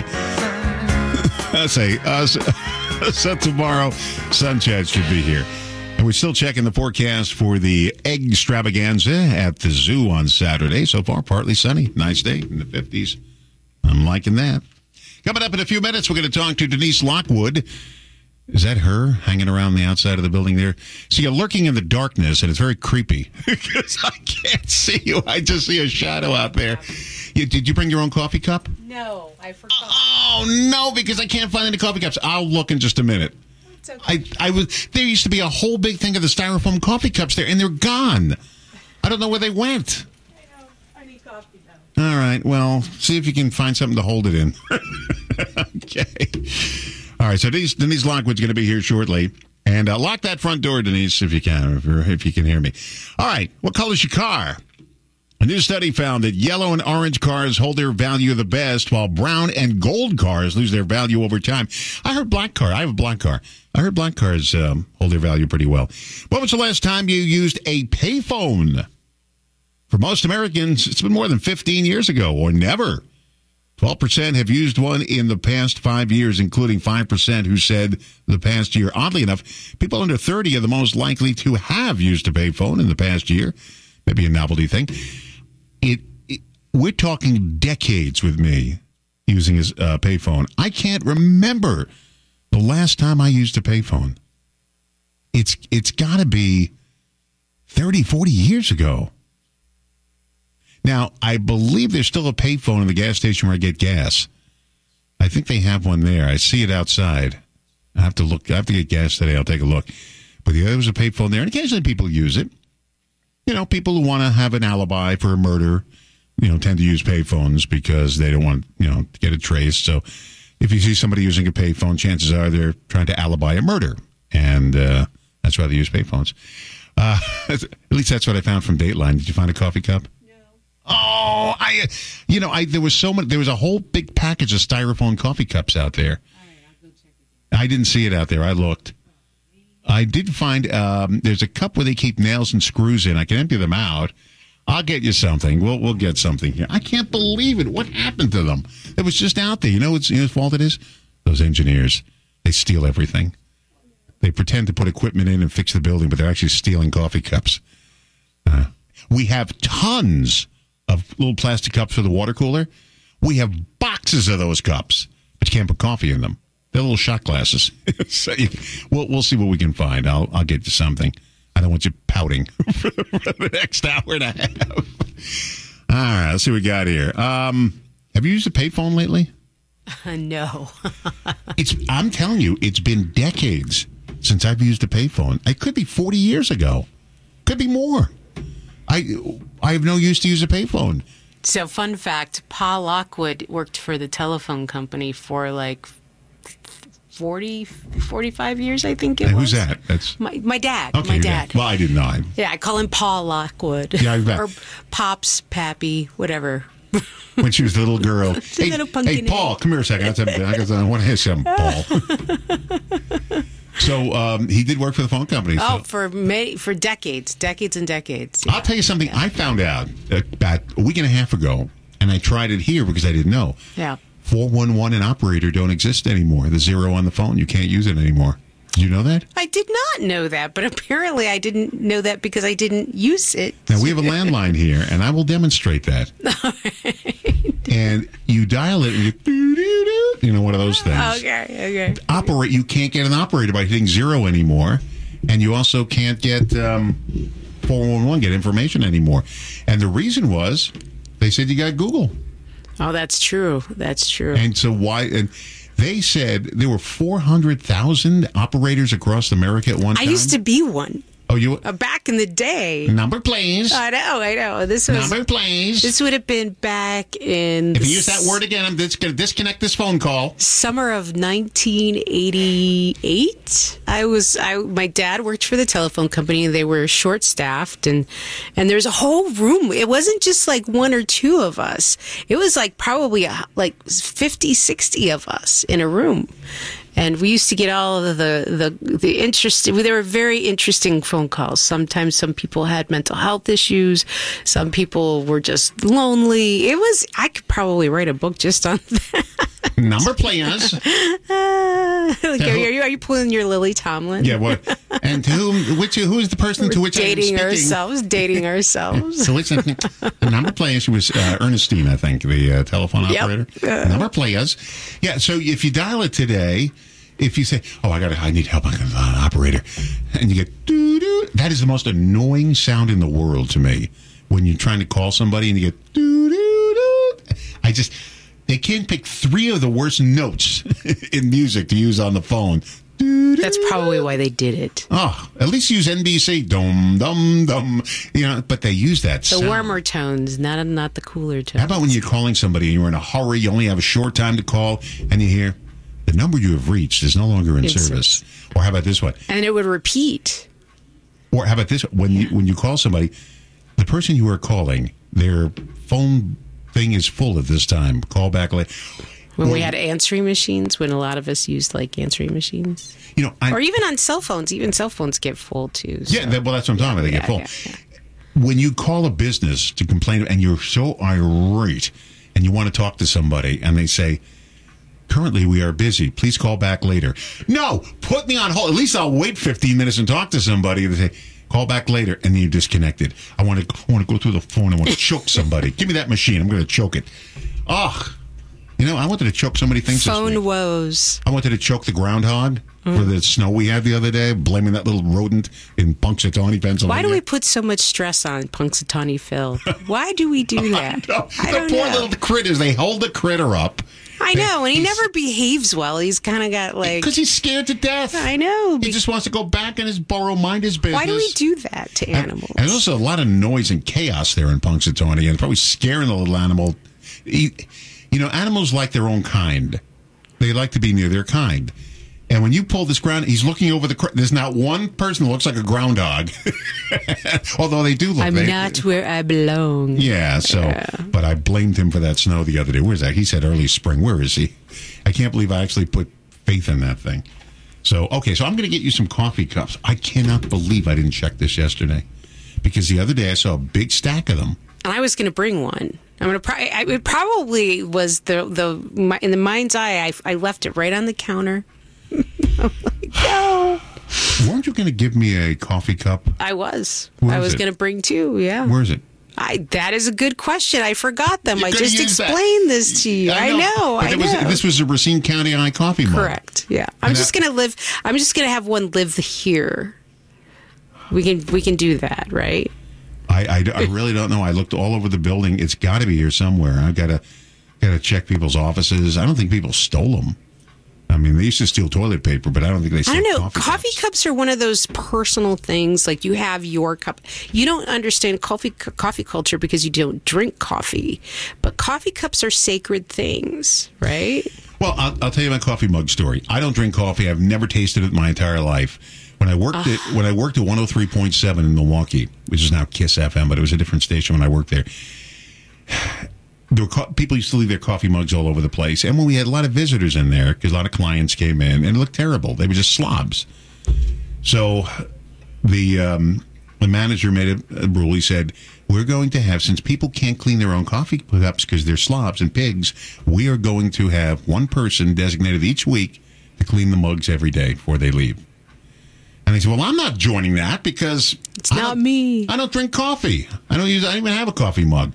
I say, uh, so, so tomorrow, sunshine should be here. And we're still checking the forecast for the egg extravaganza at the zoo on Saturday. So far, partly sunny. Nice day in the fifties. I'm liking that. Coming up in a few minutes, we're going to talk to Denise Lockwood. Is that her hanging around the outside of the building there? See, you're lurking in the darkness, and it's very creepy because I can't see you. I just see a shadow out there. You, did you bring your own coffee cup? No, I forgot. Oh, no, because I can't find any coffee cups. I'll look in just a minute. It's okay. I, I was there used to be a whole big thing of the styrofoam coffee cups there, and they're gone. I don't know where they went. I know. I need coffee now. All right. Well, see if you can find something to hold it in. Okay. All right. So Denise, Denise Lockwood's going to be here shortly. And uh, lock that front door, Denise, if you can, if, you're, if you can hear me. All right. What color's your car? A new study found that yellow and orange cars hold their value the best, while brown and gold cars lose their value over time. I heard black car. I have a black car. I heard black cars um, hold their value pretty well. When was the last time you used a payphone? For most Americans, it's been more than fifteen years ago, or never. twelve percent have used one in the past five years, including five percent who said the past year. Oddly enough, people under thirty are the most likely to have used a payphone in the past year. Maybe a novelty thing. It, it we're talking decades with me using a uh, payphone. I can't remember the last time I used a payphone. It's it's got to be thirty, forty years ago. Now, I believe there's still a payphone in the gas station where I get gas. I think they have one there. I see it outside. I have to look. I have to get gas today. I'll take a look. But there was a payphone there, and occasionally people use it. You know, people who want to have an alibi for a murder, you know, tend to use payphones because they don't want, you know, to get it traced. So if you see somebody using a payphone, chances are they're trying to alibi a murder. and uh, that's why they use payphones. Uh, at least that's what I found from Dateline. Did you find a coffee cup? No. Oh, I, you know, I there was so much. There was a whole big package of styrofoam coffee cups out there. All right, I'll go check it out. I didn't see it out there. I looked. I did find um, there's a cup where they keep nails and screws in. I can empty them out. I'll get you something. We'll we'll get something here. I can't believe it. What happened to them? It was just out there. You know what's, you know whose fault it is? Those engineers. They steal everything. They pretend to put equipment in and fix the building, but they're actually stealing coffee cups. Uh, we have tons of little plastic cups for the water cooler. We have boxes of those cups, but you can't put coffee in them. They're little shot glasses. So you, we'll, we'll see what we can find. I'll I'll get you something. I don't want you pouting for the next hour and a half. All right, let's see what we got here. Um, have you used a payphone lately? Uh, no. it's. I'm telling you, it's been decades since I've used a payphone. It could be forty years ago. Could be more. I I have no use to use a payphone. So, fun fact, Pa Lockwood worked for the telephone company for like forty, forty-five years, I think it and was. Who's that? That's my, my dad. Okay, my dad. dad. Well, I didn't know him. Yeah, I call him Pa Lockwood. Yeah, I bet. Or Pops, Pappy, whatever. When she was a little girl. hey, little hey, Paul, egg. come here a second. I, got something, I, got something. I want to hear something, Paul. So um, he did work for the phone company. Oh, so. for many, for decades, decades and decades. Yeah. I'll tell you something. Yeah. I found out about a week and a half ago, and I tried it here because I didn't know. Yeah. four one one and operator don't exist anymore. The zero on the phone, you can't use it anymore. Did you know that? I did not know that, but apparently I didn't know that because I didn't use it. Now, we have a landline here, and I will demonstrate that. And you dial it, and you, doo-doo-doo, you know, one of those things. Okay, okay. Operate, you can't get an operator by hitting zero anymore, and you also can't get um, four one one, get information anymore. And the reason was, they said you got Google. Oh, that's true. That's true. And so why... And, they said there were four hundred thousand operators across America at one time. I used to be one. Oh, you uh, back in the day. Number, please. I know, I know. This was number, please. This would have been back in. If you use that word again, I'm just going to disconnect this phone call. Summer of nineteen eighty-eight. I was. I my dad worked for the telephone company, and they were short staffed, and and there's a whole room. It wasn't just like one or two of us. It was like probably a, like fifty, sixty of us in a room. And we used to get all of the, the, the interesting, they were very interesting phone calls. Sometimes some people had mental health issues. Some people were just lonely. It was, I could probably write a book just on that. Number, please. Uh, like, are, you, are you pulling your Lily Tomlin? Yeah, what? And to whom, which, who is the person We're to which dating I'm speaking? ourselves, dating ourselves. So which, number, please. She was uh, Ernestine, I think, the uh, telephone yep. operator. Uh, number, please. Yeah, so if you dial it today, if you say, "Oh, I got, I need help, I'm an operator," and you get doo doo, that is the most annoying sound in the world to me. When you're trying to call somebody and you get doo doo doo, I just they can't pick three of the worst notes in music to use on the phone. That's probably why they did it. Oh, at least use N B C. Dum dum dum. You know, but they use that. The sound. warmer tones, not not the cooler tones. How about when you're calling somebody and you're in a hurry, you only have a short time to call, and you hear, "The number you have reached is no longer in, in service." service. Or how about this one? And it would repeat. Or how about this? When you when you call somebody, the person you are calling, their phone thing is full at this time. Call back later. When or, we had answering machines, when a lot of us used like answering machines. You know, I, or even on cell phones. Even cell phones get full too. So. Yeah, that, well, that's what I'm talking about. They yeah, get full. Yeah, yeah. When you call a business to complain, and you're so irate, and you want to talk to somebody, and they say, "Currently, we are busy. Please call back later." No, put me on hold. At least I'll wait fifteen minutes and talk to somebody. They say, "Call back later," and then you're disconnected. I want to, I want to go through the phone. I want to choke somebody. Give me that machine. I'm going to choke it. Ugh. You know, I wanted to choke somebody thinks Phone this week. woes. I wanted to choke the groundhog mm. for the snow we had the other day, blaming that little rodent in Punxsutawney, Pennsylvania. Why do we put so much stress on Punxsutawney Phil? Why do we do that? I, I the don't poor know. little critters, they hold the critter up. I know, and he never behaves well. He's kind of got like... Because he's scared to death. I know. He just wants to go back in his burrow, mind his business. Why do we do that to animals? And, and there's also a lot of noise and chaos there in Punxsutawney, and probably scaring the little animal. He, you know, animals like their own kind. They like to be near their kind. And when you pull this ground, he's looking over the. Cr- There's not one person that looks like a groundhog, although they do look. I'm they, not where I belong. Yeah. So, yeah. But I blamed him for that snow the other day. Where's that? He said early spring. Where is he? I can't believe I actually put faith in that thing. So, okay. So I'm going to get you some coffee cups. I cannot believe I didn't check this yesterday, because the other day I saw a big stack of them. And I was going to bring one. I'm gonna. Pro- I, it probably was the the my, in the mind's eye. I, I left it right on the counter. I'm like, no. Weren't you going to give me a coffee cup? I was. Where I is was it? going to bring two. Yeah. Where is it? I. That is a good question. I forgot them. You I could just use that. explained this to you. I know. I know. But I there was, know. this was a Racine County Eye coffee mug. Correct. Yeah. I'm And just that- going to live. I'm just going to have one live here. We can. We can do that, right? I, I, I really don't know. I looked all over the building. It's got to be here somewhere. I've got to got to check people's offices. I don't think people stole them. I mean, they used to steal toilet paper, but I don't think they stole I don't know. coffee. Coffee cups are one of those personal things. Like you have your cup. You don't understand coffee coffee culture because you don't drink coffee. But coffee cups are sacred things, right? Well, I'll, I'll tell you my coffee mug story. I don't drink coffee. I've never tasted it my entire life. When I worked Uh. at when I worked at one oh three point seven in Milwaukee, which is now KISS F M, but it was a different station when I worked there. There were co- people used to leave their coffee mugs all over the place, and when we had a lot of visitors in there, because a lot of clients came in, and it looked terrible. They were just slobs. So the um, the manager made a, a rule. He said, "We're going to have, since people can't clean their own coffee cups because they're slobs and pigs, we are going to have one person designated each week to clean the mugs every day before they leave." And I said, "Well, I'm not joining that because it's not me. I don't drink coffee. I don't use. I don't even have a coffee mug."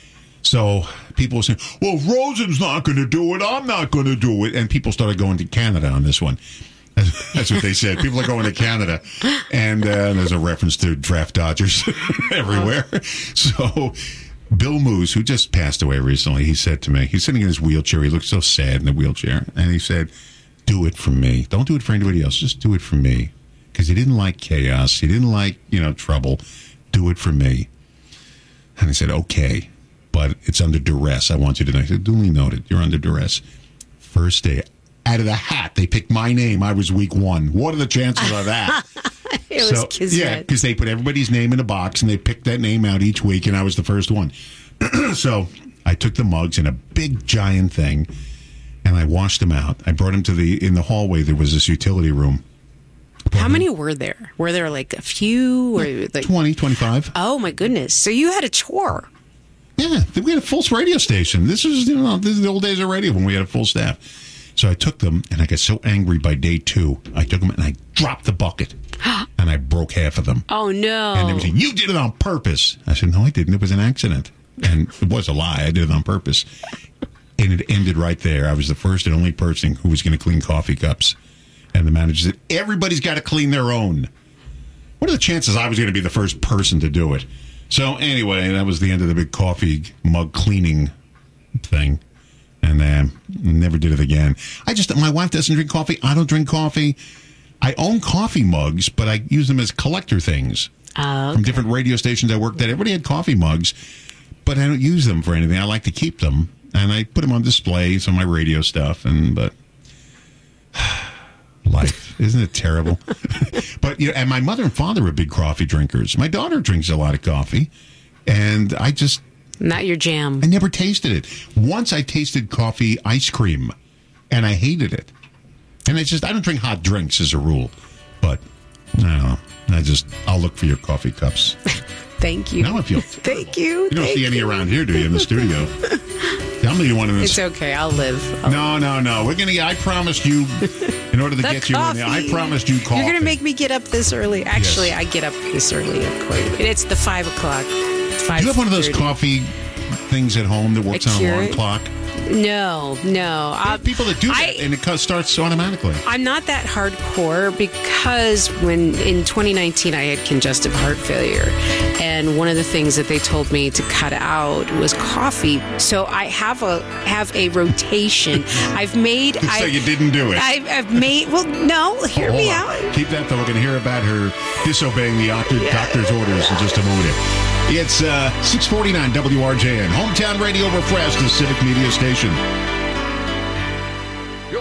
So people were saying, "Well, if Rosen's not going to do it, I'm not going to do it." And people started going to Canada on this one. That's what they said. People are going to Canada. And uh, there's a reference to draft dodgers everywhere. So Bill Moose, who just passed away recently, he said to me, he's sitting in his wheelchair. He looked so sad in the wheelchair. And he said, "Do it for me. Don't do it for anybody else. Just do it for me." Because he didn't like chaos. He didn't like, you know, trouble. Do it for me. And I said, "Okay. But it's under duress. I want you to know." I said, "Duly noted. You're under duress." First day, out of the hat, they picked my name. I was week one. What are the chances of that? It so, was kismet. Yeah, because they put everybody's name in a box, and they picked that name out each week, and I was the first one. So I took the mugs in a big, giant thing, and I washed them out. I brought them to the, in the hallway, there was this utility room. How many were there? Were there like a few? Or like twenty, twenty-five. Oh, my goodness. So you had a chore. Yeah, we had a full radio station. This is, you know, this is the old days of radio when we had a full staff. So I took them, and I got so angry by day two. I took them, and I dropped the bucket, and I broke half of them. Oh, no. And they were saying, "You did it on purpose." I said, "No, I didn't. It was an accident." And it was a lie. I did it on purpose. And it ended right there. I was the first and only person who was going to clean coffee cups. And the manager said, "Everybody's got to clean their own." What are the chances I was going to be the first person to do it? So anyway, that was the end of the big coffee mug cleaning thing. And uh, never did it again. I just, my wife doesn't drink coffee. I don't drink coffee. I own coffee mugs, but I use them as collector things. Oh, okay. From different radio stations I worked at. Everybody had coffee mugs, but I don't use them for anything. I like to keep them. And I put them on display, some of my radio stuff. And But life, isn't it terrible? But, you know, and my mother and father are big coffee drinkers. My daughter drinks a lot of coffee. And I just... Not your jam. I never tasted it. Once I tasted coffee ice cream, and I hated it. And it's just, I don't drink hot drinks as a rule. But, I don't know. I just, I'll look for your coffee cups. Thank you. Now I feel Thank you. You don't Thank see any you. around here, do you, in the studio? Tell me you want in this. It's okay. I'll live. I'll No, no, no. We're going to, I promised you, in order to The get you in there, I coffee. promised you coffee. You're going to make me get up this early. Actually, Yes. I get up this early. Quite a bit. It's the five o'clock. Five Do you have one of those coffee things at home that works A on an alarm Keurig? clock? No, no. Uh, People that do that, I- and it co- starts automatically. I'm not that hardcore because when in twenty nineteen I had congestive heart failure, and one of the things that they told me to cut out was coffee. So I have a have a rotation. I've made. So I, you didn't do it. I've, I've made. Well, no. Hear Hold me on. out. Keep that, though. We're going to hear about her disobeying the doctor, doctor's orders in just a moment. It's uh, six forty-nine W R J N, Hometown Radio Refresh, the Civic Media Station. You're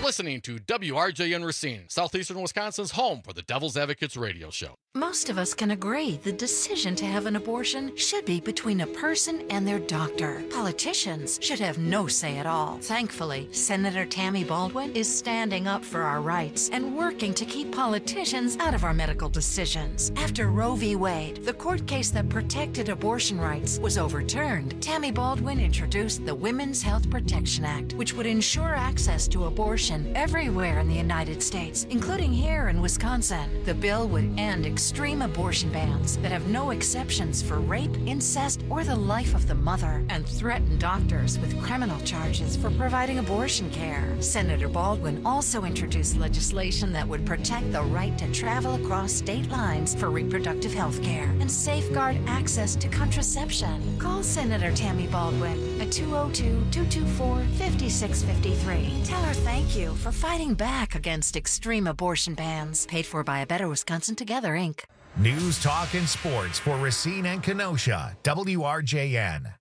listening to W R J N Racine, Southeastern Wisconsin's home for the Devil's Advocates radio show. Most of us can agree the decision to have an abortion should be between a person and their doctor. Politicians should have no say at all. Thankfully, Senator Tammy Baldwin is standing up for our rights and working to keep politicians out of our medical decisions. After Roe v. Wade, the court case that protected abortion rights, was overturned, Tammy Baldwin introduced the Women's Health Protection Act, which would ensure access to abortion everywhere in the United States, including here in Wisconsin. The bill would end extreme abortion bans that have no exceptions for rape, incest, or the life of the mother, and threaten doctors with criminal charges for providing abortion care. Senator Baldwin also introduced legislation that would protect the right to travel across state lines for reproductive health care and safeguard access to contraception. Call Senator Tammy Baldwin at two oh two, two two four, five six five three. Tell her thank you for fighting back against extreme abortion bans. Paid for by A Better Wisconsin Together, Incorporated. News, talk, and sports for Racine and Kenosha. W R J N.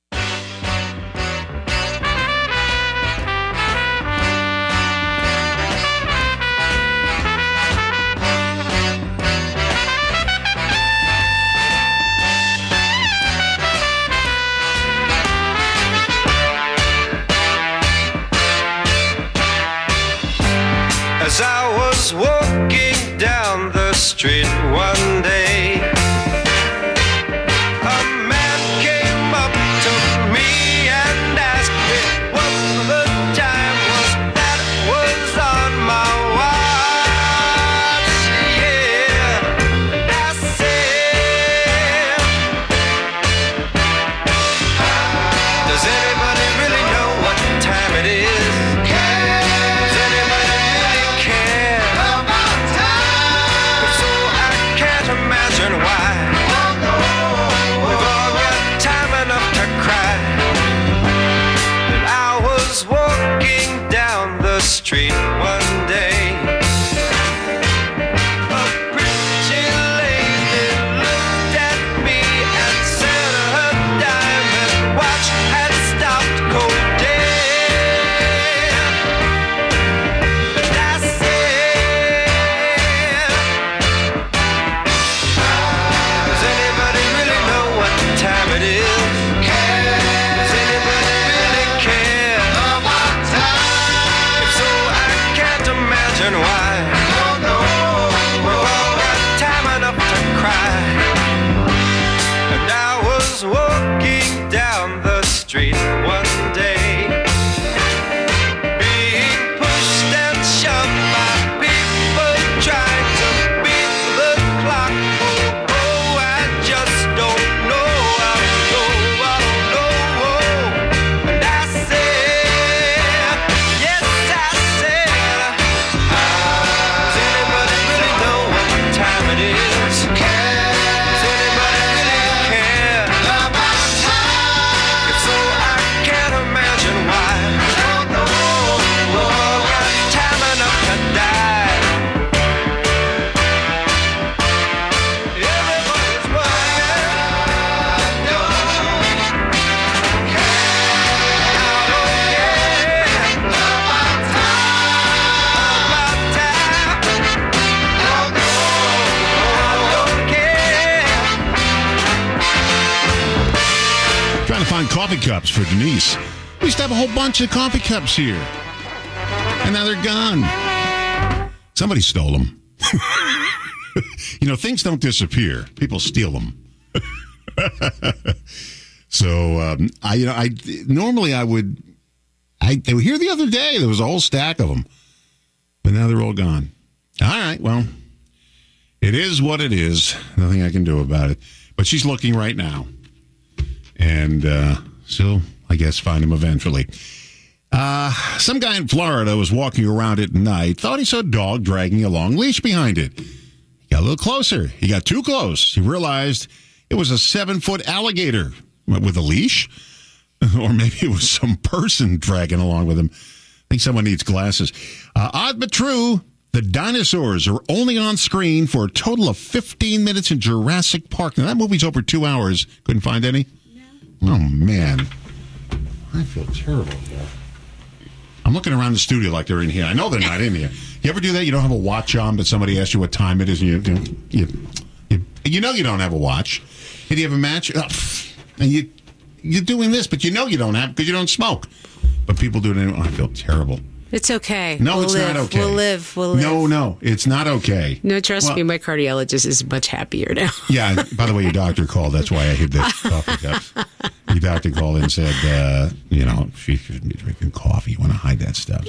As I was walking down the street one day, a man came up to me and asked me what the time was that was on my watch. Yeah, I said, does anybody really know what time it is? Does anybody really care about time? If so, I can't imagine why. We've all got time enough to cry. And I was walking down the street one day. A pretty lady looked at me and said her diamond watch had stopped cold dead. And I said, does anybody really know what time it is? Does anybody really care about time? If so, I can't imagine why. We've all got time enough to cry. And I was walking down the street one day, being pushed and shoved by people trying to beat the clock. Oh, oh, I just don't know. I don't know. I don't know. And I said, yes, I said, does anybody really know what time it is? Does anybody really care about time? If so, I can't imagine why. We've all got time enough to die. Everybody's working. Don't care. I don't care about time. About time. Oh, no, I don't care. Trying to find coffee cups for Denise. We used to have a whole bunch of coffee cups here. And now they're gone. Somebody stole them. You know, things don't disappear. People steal them. So, um, I, you know, I normally I would, I they were here the other day. There was a whole stack of them. But now they're all gone. All right, well, it is what it is. Nothing I can do about it. But she's looking right now. And uh, she'll, I guess, find him eventually. Uh, some guy in Florida was walking around at night, thought he saw a dog dragging a long leash behind it. He got a little closer. He got too close. He realized it was a seven-foot alligator with a leash. Or maybe it was some person dragging along with him. I think someone needs glasses. Uh, odd but true, the dinosaurs are only on screen for a total of fifteen minutes in Jurassic Park. Now, that movie's over two hours. Couldn't find any? No. Oh, man. I feel terrible. I'm I'm looking around the studio like they're in here. I know they're not in here. You ever do that? You don't have a watch on, but somebody asks you what time it is, and you you you, you know you don't have a watch, and you have a match, oh, and you you're doing this, but you know you don't have because you don't smoke. But people do it anyway. Oh, I feel terrible. It's okay. No, we'll it's live. not okay. We'll live. We'll live. No, no, it's not okay. No, trust Well, me, my cardiologist is much happier now. Yeah, by the way, your doctor called. That's why I hid the coffee cups. Your doctor called and said, uh, you know, she shouldn't be drinking coffee. You want to hide that stuff.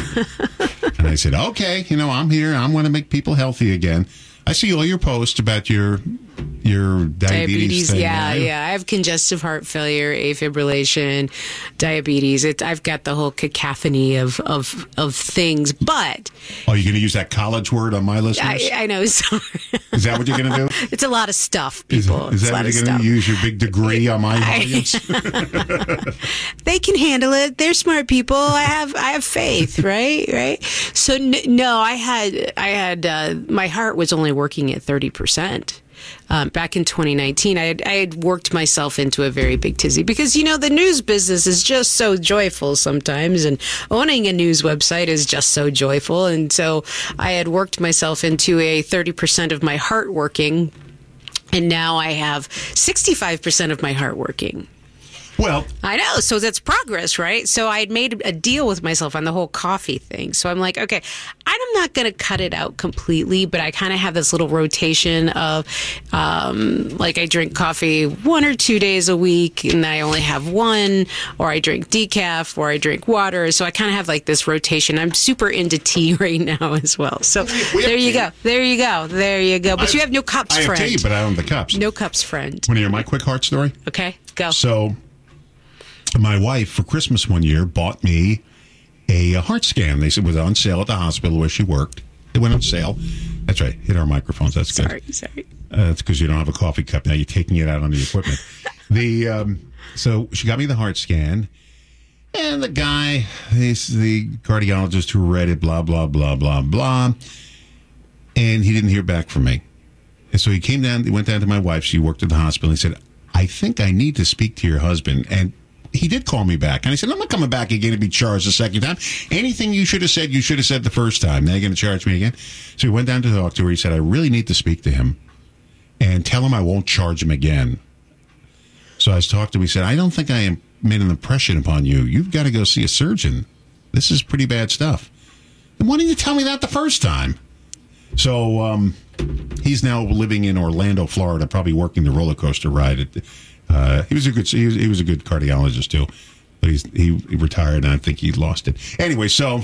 So, and I said, okay, you know, I'm here. I want to make people healthy again. I see all your posts about your your diabetes, Diabetes, thing, yeah, right? yeah. I have congestive heart failure, afibrillation, diabetes. It, I've got the whole cacophony of of, of things. But Oh, you're going to use that college word on my listeners? I, I know. Sorry. Is that what you're going to do? It's a lot of stuff, Is, people. is It's that a lot what of you're going stuff. to use your big degree on my I- volumes? They can handle it. They're smart people. I have I have faith, right? Right. So n- no, I had I had uh, my heart was only working at thirty percent. Um, back in twenty nineteen, I had, I had worked myself into a very big tizzy because, you know, the news business is just so joyful sometimes, and owning a news website is just so joyful. And so I had worked myself into a thirty percent of my heart working, and now I have sixty-five percent of my heart working. Well, I know. So that's progress, right? So I had made a deal with myself on the whole coffee thing. So I'm like, okay, I'm not going to cut it out completely, but I kind of have this little rotation of, um, like I drink coffee one or two days a week and I only have one, or I drink decaf, or I drink water. So I kind of have like this rotation. I'm super into tea right now as well. So there you go. There you go. There you go. But I- you have no cups, I have friend. tea, but I don't have the cups. No cups, friend. Want to hear my quick heart story? Okay, go. So, my wife for Christmas one year bought me a, a heart scan. They said it was on sale at the hospital where she worked. It went on sale. That's right. Hit our microphones. That's good. Sorry, sorry. Uh, that's because you don't have a coffee cup now. You're taking it out on the equipment. the um, so she got me the heart scan, and the guy, he's the cardiologist who read it, blah blah blah blah blah, and he didn't hear back from me. And so he came down. He went down to my wife. She worked at the hospital. He said, "I think I need to speak to your husband." And he did call me back. And I said, I'm not coming back again to be charged a second time. Anything you should have said, you should have said the first time. Now you're going to charge me again? So he went down to talk to her. He said, I really need to speak to him and tell him I won't charge him again. So I was talking to him. He said, I don't think I am made an impression upon you. You've got to go see a surgeon. This is pretty bad stuff. And why didn't you tell me that the first time? So um, he's now living in Orlando, Florida, probably working the roller coaster ride at Uh, he was a good. He was, he was a good cardiologist too, but he's he, he retired, and I think he lost it. Anyway, so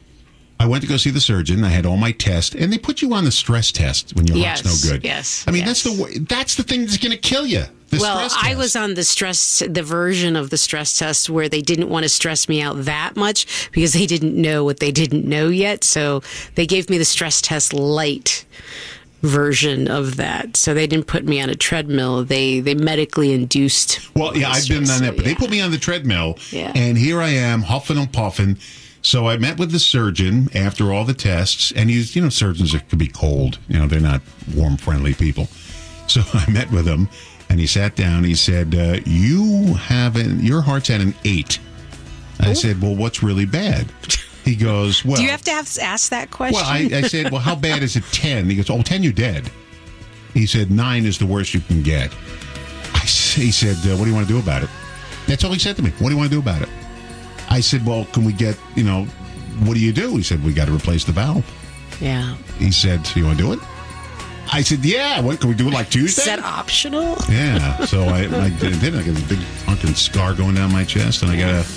I went to go see the surgeon. I had all my tests, and they put you on the stress test when your Yes, heart's no good. yes, I mean yes. that's the way, that's the thing that's going to kill you. The well, stress I test. was on the stress, the version of the stress test where they didn't want to stress me out that much because they didn't know what they didn't know yet. So they gave me the stress test light version of that. So they didn't put me on a treadmill. They they medically induced. Well, yeah, I've been on stress, that, but yeah. they put me on the treadmill, Yeah. and here I am, huffing and puffing. So I met with the surgeon after all the tests, and he's, you know, surgeons are, could be cold. You know, they're not warm, friendly people. So I met with him, and he sat down. He said, uh, "You have an, your heart's at an eight." I said, "Well, what's really bad?" He goes, "Well, Do you have to have ask that question? well, I, I said, well, how bad is it? ten? He goes, oh, ten, you're dead. He said, nine is the worst you can get. I, s- he said, uh, what do you want to do about it? That's all he said to me. What do you want to do about it? I said, well, can we get, you know, what do you do? He said, we got to replace the valve. Yeah. He said, so you want to do it? I said, yeah. What, can we do it like Tuesday? Is that optional? Yeah. So I, I did it. I got a big fucking scar going down my chest, and I got a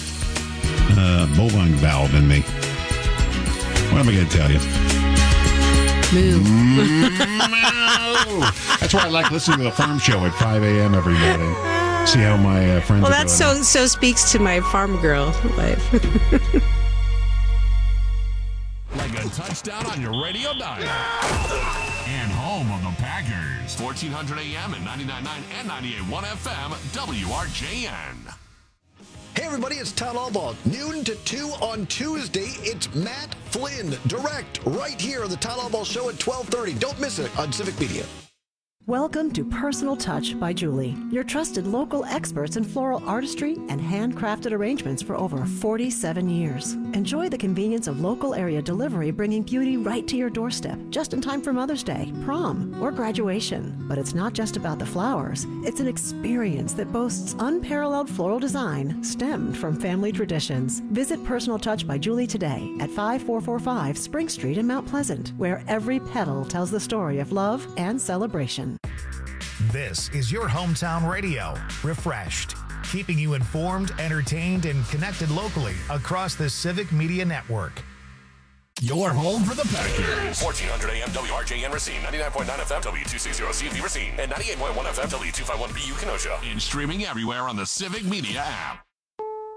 uh, bovine valve in me. What am I going to tell you? Moo. That's why I like listening to the Farm Show at five a.m. every morning. See how my uh, friends Well, are that doing. so so speaks to my farm girl life. Like a touchdown on your radio dial. And home of the Packers. fourteen hundred A M and ninety-nine point nine and ninety-eight point one F M, W R J N. Hey everybody, it's Town Hall Ball. Noon to two on Tuesday. It's Matt Flynn, direct, right here on the Town Hall Ball Show at twelve thirty. Don't miss it on Civic Media. Welcome to Personal Touch by Julie, your trusted local experts in floral artistry and handcrafted arrangements for over forty-seven years. Enjoy the convenience of local area delivery, bringing beauty right to your doorstep, just in time for Mother's Day, prom, or graduation. But it's not just about the flowers. It's an experience that boasts unparalleled floral design stemmed from family traditions. Visit Personal Touch by Julie today at five four four five Spring Street in Mount Pleasant, where every petal tells the story of love and celebration. This is your hometown radio, Refreshed, keeping you informed, entertained, and connected locally across the Civic Media Network. Your home for the Packers. fourteen hundred A M W R J N Racine, ninety-nine point nine F M W two sixty C V Racine, and ninety-eight point one F M W two fifty-one B U Kenosha. And streaming everywhere on the Civic Media app.